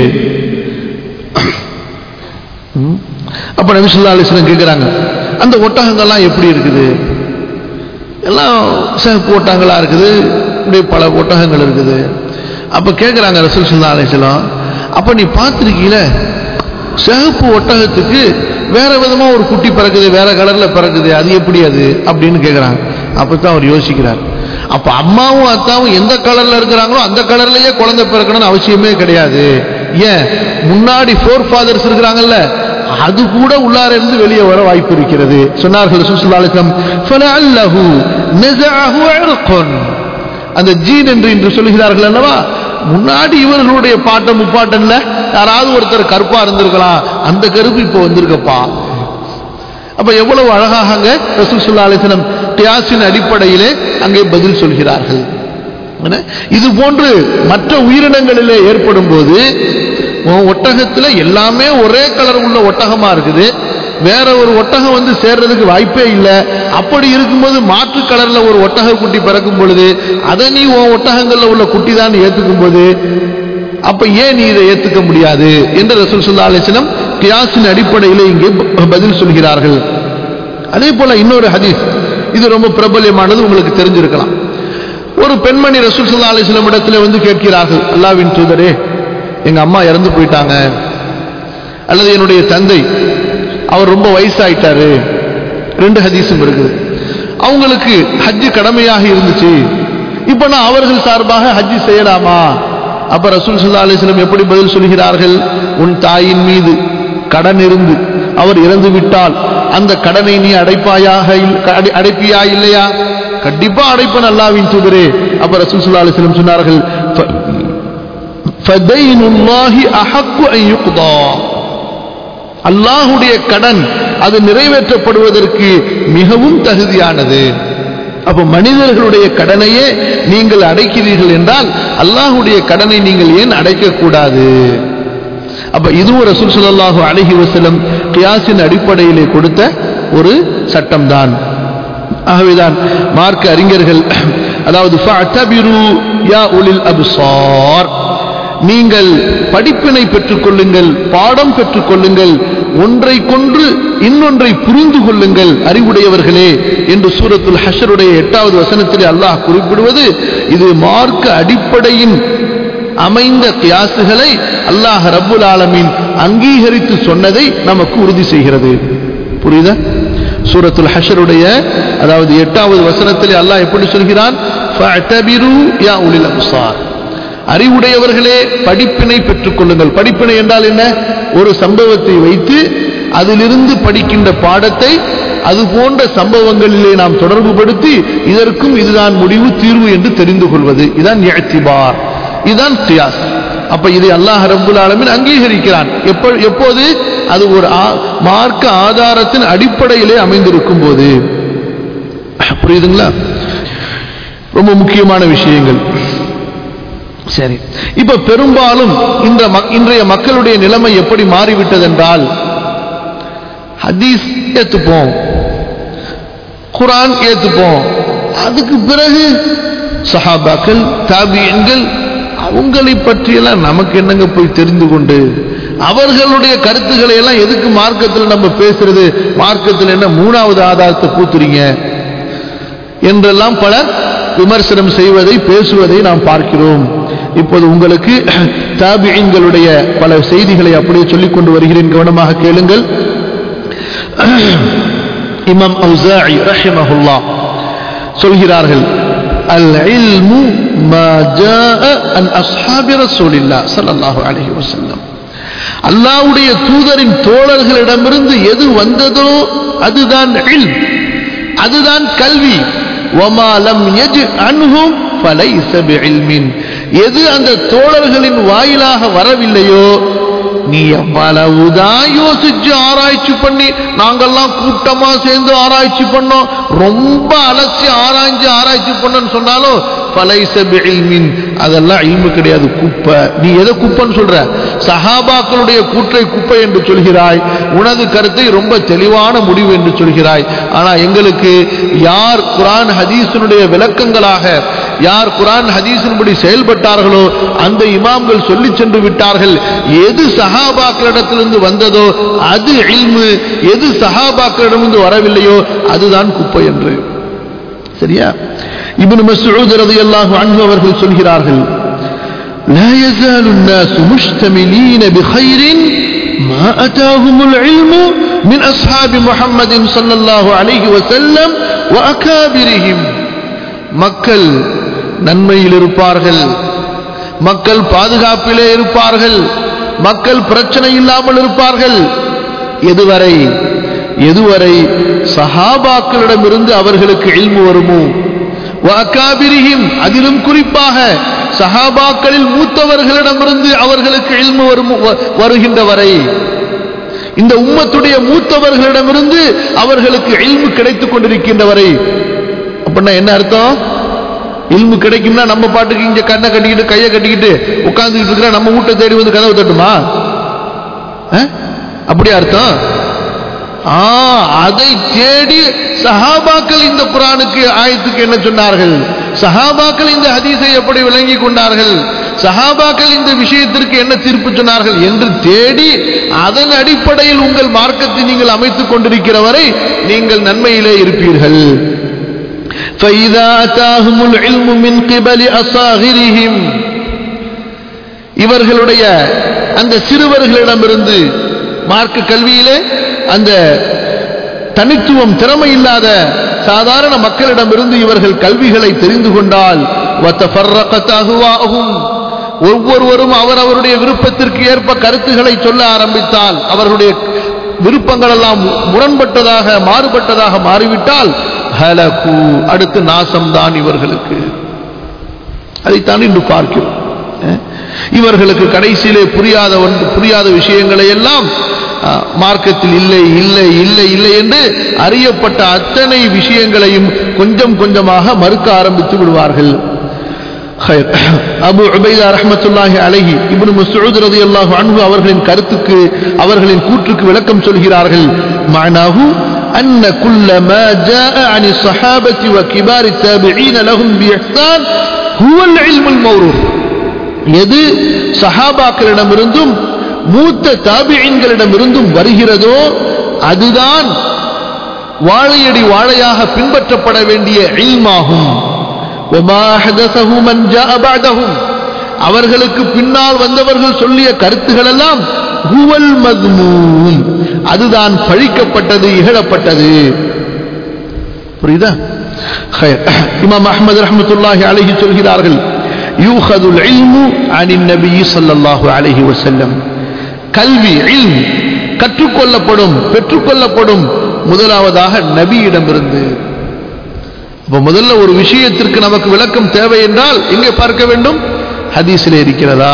அப்ப நபி ஸல்லல்லாஹு அலைஹி வஸல்லம் கேட்கிறாங்க, அந்த ஒட்டகங்கள்லாம் எப்படி இருக்குது? எல்லாம் சிவப்பு ஒட்டகங்களா இருக்குது, இப்படி பல ஒட்டகங்கள் இருக்குது. அப்ப கேட்கிறாங்க ரசூல் ஸல்லல்லாஹு அலைஹி வஸல்லம், அப்ப நீ பார்த்திருக்கீல சிவப்பு ஒட்டகத்துக்கு வேற விதமா ஒரு குட்டி பிறக்குது, வேற கலர்ல பிறக்குது, அது எப்படி அது அப்படின்னு கேட்கிறாங்க. அப்பதான் அவர் யோசிக்கிறார், அப்ப அம்மாவும் அத்தாவும் எந்த கலர்ல இருக்கிறாங்களோ அந்த கலர்லயே குழந்தை பிறக்கணும்னு அவசியமே கிடையாது. ஏன், முன்னாடி ஃபோர் ஃபாதர்ஸ் இருக்கிறாங்கல்ல, அது கூட உள்ளார இருந்து வெளியே வர வாய்ப்பு இருக்கிறது. சொன்னார்கள் ரசூல் ஸல்லல்லாஹு அலைஹி வஸல்லம், ஃபலஅல்லஹு நஸஅஹு இர்குன், அந்த ஜீன் என்று சொல்கிறார்கள் அல்லவா, முன்னாடி இவர்களுடைய பாட்டம் முப்பாட்டன்ல யாராவது ஒருத்தர் கருப்பா இருந்திருக்கலாம், அந்த கருப்பு இப்போ வந்திருக்கப்பா. அப்ப எவ்வளவு அழகாக அங்க ரசூல் ஸல்லல்லாஹு அலைஹி வஸல்லம் கியாஸின் அடிப்படையிலே அங்கே பதில் சொல்கிறார்கள். இது போன்று மற்ற உயிரினங்களிலே ஏற்படும் போது ஒட்டகத்துல எல்லாமே ஒரே கலர் உள்ள ஒட்டகமா இருக்குது, வேற ஒரு ஒட்டகம் வந்து சேர்றதுக்கு வாய்ப்பே இல்லை. அப்படி இருக்கும்போது மாற்று கலர்ல ஒரு ஒட்டக குட்டி பிறக்கும் பொழுது அதை நீ ஒட்டகங்கள்ல உள்ள குட்டி தான் ஏத்துக்கும் போது அப்ப ஏன் நீ இதை ஏத்துக்க முடியாது என்று ரசூல் ஸல்லல்லாஹு அலைஹி வஸல்லம் கியாஸின் அடிப்படையில் இங்கே பதில் சொல்கிறார்கள். அதே போல இன்னொரு ஹதீஸ், இது ரொம்ப பிரபல்யமானது, உங்களுக்கு தெரிஞ்சிருக்கலாம். ஒரு பெண்மணி ரசூல் ஸல்லல்லாஹு அலைஹி வஸல்லம் இடத்துல வந்து கேட்கிறார்கள், அல்லாஹ்வின் தூதரே, எங்க அம்மா இறந்து போயிட்டாங்க, அல்லது என்னுடைய தந்தை அவர் ரொம்ப வயசாயிட்டாரு, ரெண்டு ஹதீஸும் இருக்குது, அவங்களுக்கு ஹஜ்ஜு கடமையாக இருந்துச்சு, இப்ப நான் அவர்கள் சார்பாக ஹஜ்ஜு செய்யலாமா? அப்ப ரசூல் ஸல்லல்லாஹு அலைஹி வஸல்லம் எப்படி பதில் சொல்கிறார்கள், உன் தாயின் மீது கடன் இருந்து அவர் இறந்து விட்டால் அந்த கடனை நீ அடைப்பியா இல்லையா? கண்டிப்பா அடைப்பன் அல்லாஹ்வின் தூதரே. அப்ப ரசூல் ஸல்லல்லாஹு அலைஹி வஸல்லம் சொன்னார்கள், ஃபதைனுல்லாஹி அஹக்கு அன் யுக்தா, அல்லாஹ்வுடைய கடன் அது நிறைவேற்றப்படுவதற்கு மிகவும் தகுதியானது. அப்ப மனிதர்களுடைய கடனையே நீங்கள் அடைக்கிறீர்கள் என்றால் அல்லாஹ்வுடைய கடனை நீங்கள் ஏன் அடைக்க கூடாது? அப்ப இதுவும் ரசூல் ஸல்லல்லாஹு அலைஹி வஸல்லம் கியாஸின் அடிப்படையிலே கொடுத்த ஒரு சட்டம் தான். ஆகவேதான் மார்க்க அறிஞர்கள், அதாவது ஃபஅதபிரு யா உலில் அப்சார், நீங்கள் படிப்பினை பெற்றுக் கொள்ளுங்கள், பாடம் பெற்றுக் கொள்ளுங்கள், ஒன்றை கொன்று இன்னொன்றை புரிந்து கொள்ளுங்கள் அறிவுடையவர்களே என்று சூரத்துல் ஹஷ்ருடைய 8வது வசனத்திலே அல்லாஹ் குறிப்பிடுவது, இது மார்க்க அடிப்படையின் அமைந்த கியாசுகளை அல்லாஹ் ரப்புல் ஆலமீன் அங்கீகரித்து சொன்னதை நமக்கு உறுதி செய்கிறது. புரியுதா? சூரத்துல் ஹஷ்ருடைய அதாவது 8வது வசனத்திலே அல்லாஹ் எப்படி சொல்கிறான், ஃபஅதபிரு யா உலில் அப்சார், அறிவுடையவர்களே படிப்பினை பெற்றுக் கொள்ளுங்கள். படிப்பினை என்றால் என்ன? ஒரு சம்பவத்தை வைத்து அதிலிருந்து படிக்கின்ற பாடத்தை அது போன்ற சம்பவங்களிலே நாம் தொடர்பு படுத்தி இதற்கும் இதுதான் முடிவு தீர்வு என்று தெரிந்து கொள்வது, இதான் இஅ்திபார், இதுதான் கியாஸ். அப்ப இதை அல்லாஹ் ரப்புல் ஆலமீன் அங்கீகரிக்கிறான். எப்போது? அது ஒரு மார்க்க ஆதாரத்தின் அடிப்படையிலே அமைந்திருக்கும் போது. புரியுதுங்களா? ரொம்ப முக்கியமான விஷயங்கள். சரி, இப்ப பெரும்பாலும் இன்றைய மக்களுடைய நிலைமை எப்படி மாறிவிட்டது என்றால், ஹதீஸ் ஏத்துப்போம், குர்ஆன் ஏத்துப்போம், அதுக்கு பிறகு சஹாபாக்கள் தாபிஈன்கள் அவங்களை பற்றியெல்லாம் நமக்கு என்னங்க போய் தெரிந்து கொண்டு அவர்களுடைய கருத்துக்களை எல்லாம் எதுக்கு மார்க்கத்தில் நம்ம பேசுறது, மார்க்கத்தில் என்ன மூணாவது ஆதாரத்தை பூத்துறீங்க என்றெல்லாம் பலர் விமர்சனம் செய்வதை பேசுவதை நாம் பார்க்கிறோம். இப்போது உங்களுக்கு தாபிஈன்களுடைய பல செய்திகளை அப்படியே சொல்லிக் கொண்டு வருகிறேன், கவனமாக கேளுங்கள். இமாம் அவ்ஸாஇ ரஹிமஹுல்லாஹ் சொல்கிறார்கள், அல் இல்மு மா ஜாஅ அன் அஸ்ஹாபி ரசூலில்லாஹ் ஸல்லல்லாஹு அலைஹி வஸல்லம், அல்லாஹ்வுடைய தூதரின் தோழர்களிடமிருந்து எது வந்ததோ அதுதான் இல்ம், அதுதான் கல்வி. வமா லம் யஜ் அன்ஹும் ஃபலைஸ பிஇல்மின். எது அந்த தோழர்களின் வாயிலாக வரவில்லையோ நீ எவ்வளவுதான் யோசிச்சு ஆராய்ச்சி பண்ணி, நாங்கெல்லாம் கூட்டமா சேர்ந்து ஆராய்ச்சி பண்ணோம், ரொம்ப அலசி ஆராய்ச்சி பண்ணோன்னு சொன்னாலும் ஃபலைஸ பிஇல்மின், அதெல்லாம் இல்மு கிடையாது, குப்பை. நீ எதை குப்பைன்னு சொல்ற? சஹாபாக்களுடைய கூற்றை குப்பை என்று சொல்கிறாய், உனது கருத்தை ரொம்ப தெளிவான முடிவு என்று சொல்கிறாய். ஆனா எங்களுக்கு யார் குர்ஆன் ஹதீஸினுடைய விளக்கங்களாக, யார் குர்ஆன் ஹதீஸின்படி செயல்பட்டார்களோ அந்த இமாம்கள் சொல்லி சென்று விட்டார்கள். எது சஹாபாக்களிடத்திலிருந்து வந்ததோ அது இல்மு, எது சஹாபாக்களிடமிருந்து வரவில்லையோ அதுதான் குப்பை என்று. சரியா? இப்னு மஸ்ஊத் ரலியல்லாஹு அன்ஹு அவர்கள் சொல்கிறார்கள், لا يزال الناس مشتملين بخير ما أتاهم العلم من أصحاب محمد صلى الله عليه وسلم وأكابرهم. மக்கள் நன்மையில் இருப்பார்கள், மக்கள் பாதுகாப்பிலே இருப்பார்கள், மக்கள் பிரச்சனை இல்லாமல் இருப்பார்கள். எதுவரை சஹாபாக்களிடமிருந்து அவர்களுக்கு இல்மு வருமோ, வஅகாபிரிஹிம், அதிலும் குறிப்பாக சஹாபாக்களில் மூத்தவர்களிடமிருந்து அவர்களுக்கு இல்மு வருகின்ற வரை, இந்த உம்மத்துடைய மூத்தவர்களிடமிருந்து அவர்களுக்கு இல்மு கிடைத்துக் கொண்டிருக்கின்ற வரை. அப்படின்னா என்ன அர்த்தம்? இல்மு கிடைக்கும்னா நம்ம பாட்டுக்கு இங்க கண்ணை கட்டிக்கிட்டு கையை கட்டிக்கிட்டு உட்கார்ந்துக்கிட்டு இருக்கிற நம்ம வீட்டை தேடி வந்து கதவு தட்டுமா? அப்படி அர்த்தம்? அதை தேடி சஹாபாக்கள் இந்த குர்ஆனுக்கு ஆயத்துக்கு என்ன சொன்னார்கள், சஹாபாக்கள் இந்த ஹதீஸை எப்படி விளங்கி கொண்டார்கள், சஹாபாக்கள் இந்த விஷயத்திற்கு என்ன தீர்ப்பு சொன்னார்கள் என்று தேடி அதன் அடிப்படையில் உங்கள் மார்க்கத்தை நீங்கள் அமைத்துக் கொண்டிருக்கிற வரை நீங்கள் நன்மையிலே இருப்பீர்கள். فَإِذَا أَتَاهُمُ الْعِلْمُ مِنْ قِبَلِ أَصَاغِرِهِمْ, இவர்களுடைய அந்த சிறுவர்களிடமிருந்து, மார்க்க கல்வியிலே அந்த தனித்துவம் திறமை இல்லாத சாதாரண மக்களிடமிருந்து இவர்கள் கல்விகளை தெரிந்து கொண்டால், وَتَفَرَّقَتْ أَهْوَاؤُهُمْ, ஒவ்வொருவரும் அவரவருடைய விருப்பத்திற்கு ஏற்ப கருத்துக்களை சொல்ல ஆரம்பித்தால், அவர்களுடைய விருப்பங்கள் எல்லாம் முரண்பட்டதாக மாறுபட்டதாக மாறிவிட்டால், ஹலகு, அடுத்து நாசம்தான் இவர்களுக்கு. அதைத்தான் இன்று பார்க்கிறோம். இவர்களுக்கு கடைசியிலே புரியாத விஷயங்களை எல்லாம் மார்க்கத்தில் இல்லை இல்லை இல்லை இல்லை என்று அறியப்பட்ட அத்தனை விஷயங்களையும் கொஞ்சம் கொஞ்சமாக மறுக்க ஆரம்பித்து விடுவார்கள். அபு உபைதா ரஹ்மத்துல்லாஹி அலைஹி இப்னு மஸ்ஊத் ரலியல்லாஹு அன்ஹு அவர்களின் கருத்துக்கு, அவர்களின் கூற்றுக்கு விளக்கம் சொல்கிறார்கள். மஅனாஹு أن كل ما جاء عن الصحابة وكبار التابعين لهم بإحسان هو العلم الموروث. எது சஹாபாக்களிடமிருந்தும் மூத்த தாபிஈன்களிடமிருந்தும் வருகிறதோ அதுதான் வாழையடி வாழையாக பின்பற்றப்பட வேண்டிய இல்மாகும். وما حدثه من جاء بعدهم, அவர்களுக்கு பின்னால் வந்தவர்கள் சொல்லிய கருத்துக்கள் எல்லாம் ஹுவல் மத்மூம், அதுதான் பழிக்கப்பட்டது, இகழப்பட்டது. புரியுதா? இமாம் அஹ்மத் ரஹ்மத்துல்லாஹி அலைஹி சொல்கிறார்கள், யூஹதுல் இல்மு அனின் நபி ஸல்லல்லாஹு அலைஹி வஸல்லம், கல்வி இல்ம் கற்றுக்கொள்ளப்படும் பெற்றுக்கொள்ளப்படும் முதலாவதாக நபியிடமிருந்து. அப்ப முதல்ல ஒரு விஷயத்திற்கு நமக்கு விளக்கம் தேவை என்றால் எங்கே பார்க்க வேண்டும்? ஹதீஸிலே இருக்கிறதா?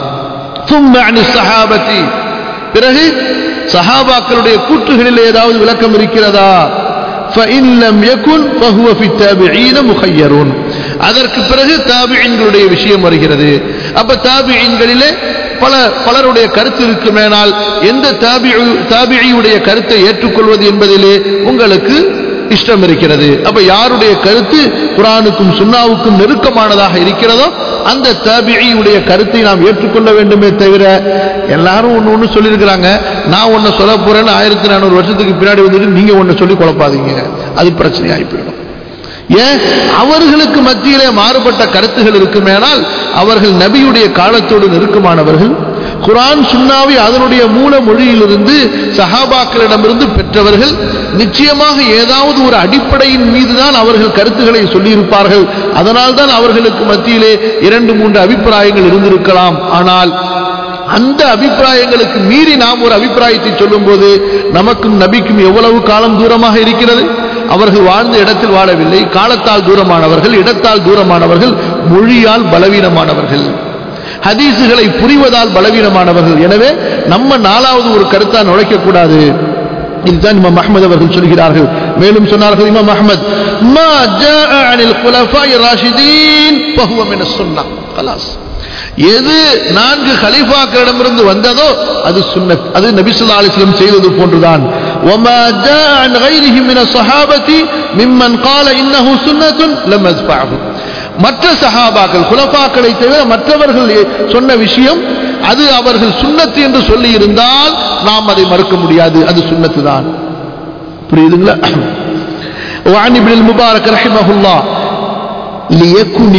ثم عن الصحابة, பிறகு சஹாபாக்களுடைய கூற்றுகளில் ஏதாவது விளக்கம் இருக்கிறதா? فإن لم يكن فهو في التابعين مخير, அதற்கு பிறகு தாபிஈன்களுடைய விஷயம் வருகிறது. அப்ப தாபிஈன்களிலே பலருடைய கருத்து இருக்குமேனால் எந்த தாபிஈயுடைய கருத்தை ஏற்றுக்கொள்வது என்பதிலே உங்களுக்கு இஷ்டம் இருக்கிறது. அப்ப யாருடைய கருத்து குர்ஆனுக்கும் சுன்னாவுக்கும் நெருக்கமானதாக இருக்கிறதோ அந்த தாபிஈயுடைய கருத்தை நாம் ஏற்றுக்கொள்ள வேண்டுமே தவிர, எல்லாரும் ஒன்னு சொல்லியிருக்கிறாங்க, நான் ஒன்னு சொல்ல போறேன்னு 1400 வருஷத்துக்கு பின்னாடி வந்துட்டு நீங்க ஒன்னு சொல்லி குழப்பாதீங்க, அது பிரச்சனை ஆகிப்போயிடும். ஏன்? அவர்களுக்கு மத்தியிலே மாறுபட்ட கருத்துகள் இருக்குமேனால் அவர்கள் நபியுடைய காலத்தோடு நெருக்கமானவர்கள், குர்ஆன் சுன்னாவை அதனுடைய மூல மொழியிலிருந்து சஹாபாக்களிடமிருந்து பெற்றவர்கள், நிச்சயமாக ஏதாவது ஒரு அடிப்படையின் மீதுதான் அவர்கள் கருத்துக்களை சொல்லியிருப்பார்கள். அதனால் தான் அவர்களுக்கு மத்தியிலே 2-3 அபிப்பிராயங்கள் இருந்திருக்கலாம். ஆனால் அந்த அபிப்பிராயங்களுக்கு மீறி நாம் ஒரு அபிப்பிராயத்தை சொல்லும் போது நமக்கும் நபிக்கும் எவ்வளவு காலம் தூரமாக இருக்கிறது? அவர்கள் வாழ்ந்த இடத்தில் வாழவில்லை, காலத்தால் தூரமானவர்கள், இடத்தால் தூரமானவர்கள், மொழியால் பலவீனமானவர்கள், ஹதீசுகளை புரிவதால் பலவீனமானவர்கள். எனவே நம்ம நாலாவது ஒரு கருத்தா நுழைக்க கூடாது. இதுதான் இமாம் அஹ்மத் அவர்கள் சொல்கிறார்கள். மேலும் சொன்னார்கள் இமாம் அஹ்மத், மா ஜாஅ அனில் குலஃபாய் ராஷிதீன் ஃபஹுவ மினஸ் சுன்னah. خلاص, எது 4 கலீஃபாக்களிடமிருந்து வந்ததோ அது சுன்னத், அது நபி ஸல்லல்லாஹு அலைஹி வஸல்லம் செய்தது போன்றுதான். வமா ஜாஅ அன் கைரிஹி மினஸ் ஸஹாபத்தி மிம்மன் قال انه سنة لم يدفعه. மற்ற சஹாபாக்கள் குலஃபாக்களை தவிர மற்றவர்கள் சொன்ன விஷயம் அது அவர்கள் சுன்னத் என்று சொல்லி இருந்தால் நாம் அதை மறுக்க முடியாது, அது சுன்னத்து தான். புரியுதுங்களா? وعن ابن المبارك رحمه الله ليكن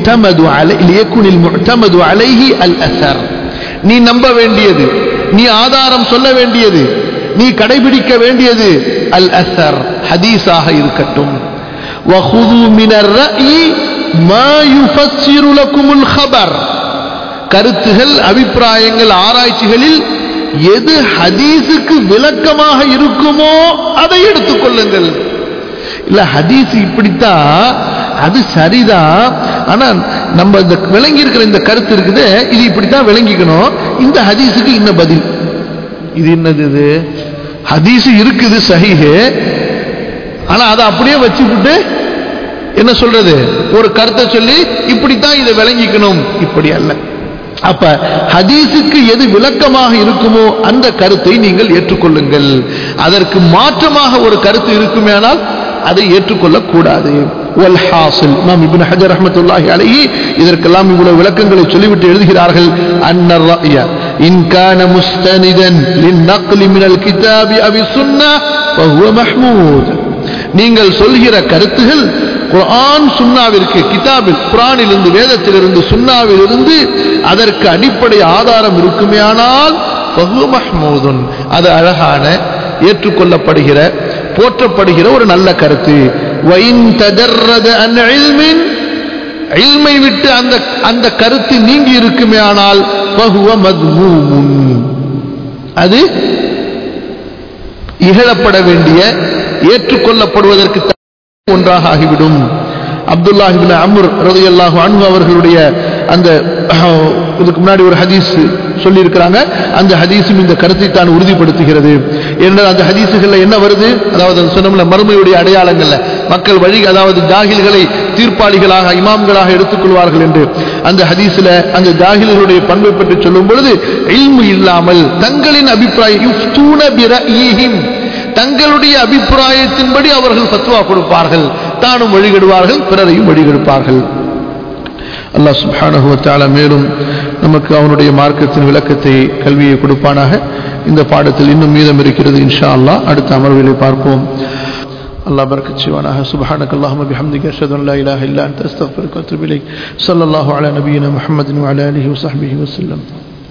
المعتمد عليه الاثر. நீ நம்ப வேண்டியது, நீ ஆதாரம் சொல்ல வேண்டியது, நீ கடைபிடிக்க வேண்டியது அல் அஸர், ஹதீஸாக இருக்கட்டும். وخذوا من الرأي ما يفسر لكم الخبر. கருத்துகள், அபிப்பிராயங்கள், ஆராய்ச்சிகளில் எது ஹதீஸுக்கு விளக்கமாக இருக்குமோ அதை எடுத்துக்கொள்ளுங்கள். இல்ல ஹதீஸ் இப்படித்தான், அது சரிதான், ஆனா நம்ம இந்த விளங்கி இருக்கிற இந்த கருத்து இருக்குது, இது இப்படித்தான் விளங்கிக்கணும், இந்த ஹதீஸுக்கு இன்ன பதில். இது என்னது? இது ஹதீஸ் இருக்குது சஹீஹ், ஆனா அதை அப்படியே வச்சுக்கிட்டு என்ன சொல்றது, ஒரு கருத்தை சொல்லி இப்படித்தான் இதை விளங்கிக்கணும், இப்படி அல்ல. அப்ப ஹதீஸுக்கு எது விளக்கமாக இருக்குமோ அந்த கருத்தை நீங்கள் ஏற்றுக்கொள்ளுங்கள். அதற்கு மாற்றமாக ஒரு கருத்து இருக்குமேனால் அதை ஏற்றுக்கொள்ளக் கூடாது. வல் ஹாசில், இமாம் இப்னு ஹஜர் ரஹ்மத்துல்லாஹி அலைஹி இதற்கெல்லாம் இவ்வளவு விளக்கங்களை சொல்லிவிட்டு எழுதுகிறார்கள். அன்னர் ரஅய இன் கான முஸ்தனிதன் லின்னக்லி மினல் கிதாபி அவ் சுன்னஹ் ஃபஹுவ மஹ்மூத். நீங்கள் சொல்கிற கருத்துகள் குர்ஆன் சுன்னாவிற்கு, கிதாபில் குர்ஆனிலிருந்து, வேதத்திலிருந்து, சுன்னாவிலிருந்து அதற்கு அடிப்படை ஆதாரம் இருக்குமேயானால் ஃபஹுவ மஹ்மூதுன், அது அழகான, ஏற்றுக்கொள்ளப்படுகிற, போற்றப்படுகிற ஒரு நல்ல கருத்து. வஇன் தஜர்ரத அன் இல்மின், இல்மை விட்டு அந்த கருத்து நீங்கி இருக்குமேயானால் ஃபஹுவ மذمூமுன், அது இகழப்பட வேண்டிய, ஏற்றுக்கொள்ளப்படுவதற்கு ஒன்றாக ஆகிவிடும். அப்துல்லாஹ் இப்னு அம்ர் ரலியல்லாஹு அன்ஹு அவர்களுடைய அந்த இதுக்கு முன்னாடி ஒரு ஹதீஸ் சொல்லி இருக்கிறாங்க, அந்த ஹதீஸும் இந்த கருத்தை தான் உறுதிப்படுத்துகிறது. ஏனென்றால் அந்த ஹதீஸுகள்ல என்ன வருது, அதாவது சொன்னோம்ல மறுமையுடைய அடையாளங்கள்ல மக்கள் வழி, அதாவது ஜாகில்களை தீர்ப்பாளிகளாக, இமாம்களாக எடுத்துக்கொள்வார்கள் என்று அந்த ஹதீஸ்ல அந்த ஜாகில்களுடைய பண்பை பற்றி சொல்லும் பொழுது, இல்மு இல்லாமல் தங்களின் அபிப்பிராயம், யுஃப்தூன பிரஅய்ஹிம், தங்களுடைய அபிப்பிராயத்தின்படி அவர்கள் ஃபத்வா கொடுப்பார்கள், தானும் வழிகெடுவார்கள், பிறரையும் வழிகெடுப்பார்கள். அல்லாஹ் சுப்ஹானஹு வ தஆலா மேலும் நமக்கு அவனுடைய மார்க்கத்தின் விளக்கத்தை, கல்வியை கொடுப்பானாக. இந்த பாடத்தில் இன்னும் மீதம் இருக்கிறது, இன்ஷா அல்லாஹ் அடுத்த அமர்விலே பார்ப்போம். அல்லாஹ் பரக்கத் செய்வானாக. சுப்ஹானக அல்லாஹும்ம பிஹம்திக அஷ்ஹது அன் லா இலாஹா இல்லா அன்த அஸ்தக்ஃபிருக வ அத்தூபு இலைக். ஸல்லல்லாஹு அலா நபியினா முஹம்மதின் வ அலா ஆலிஹி வ ஸஹ்பிஹி வஸல்லம்.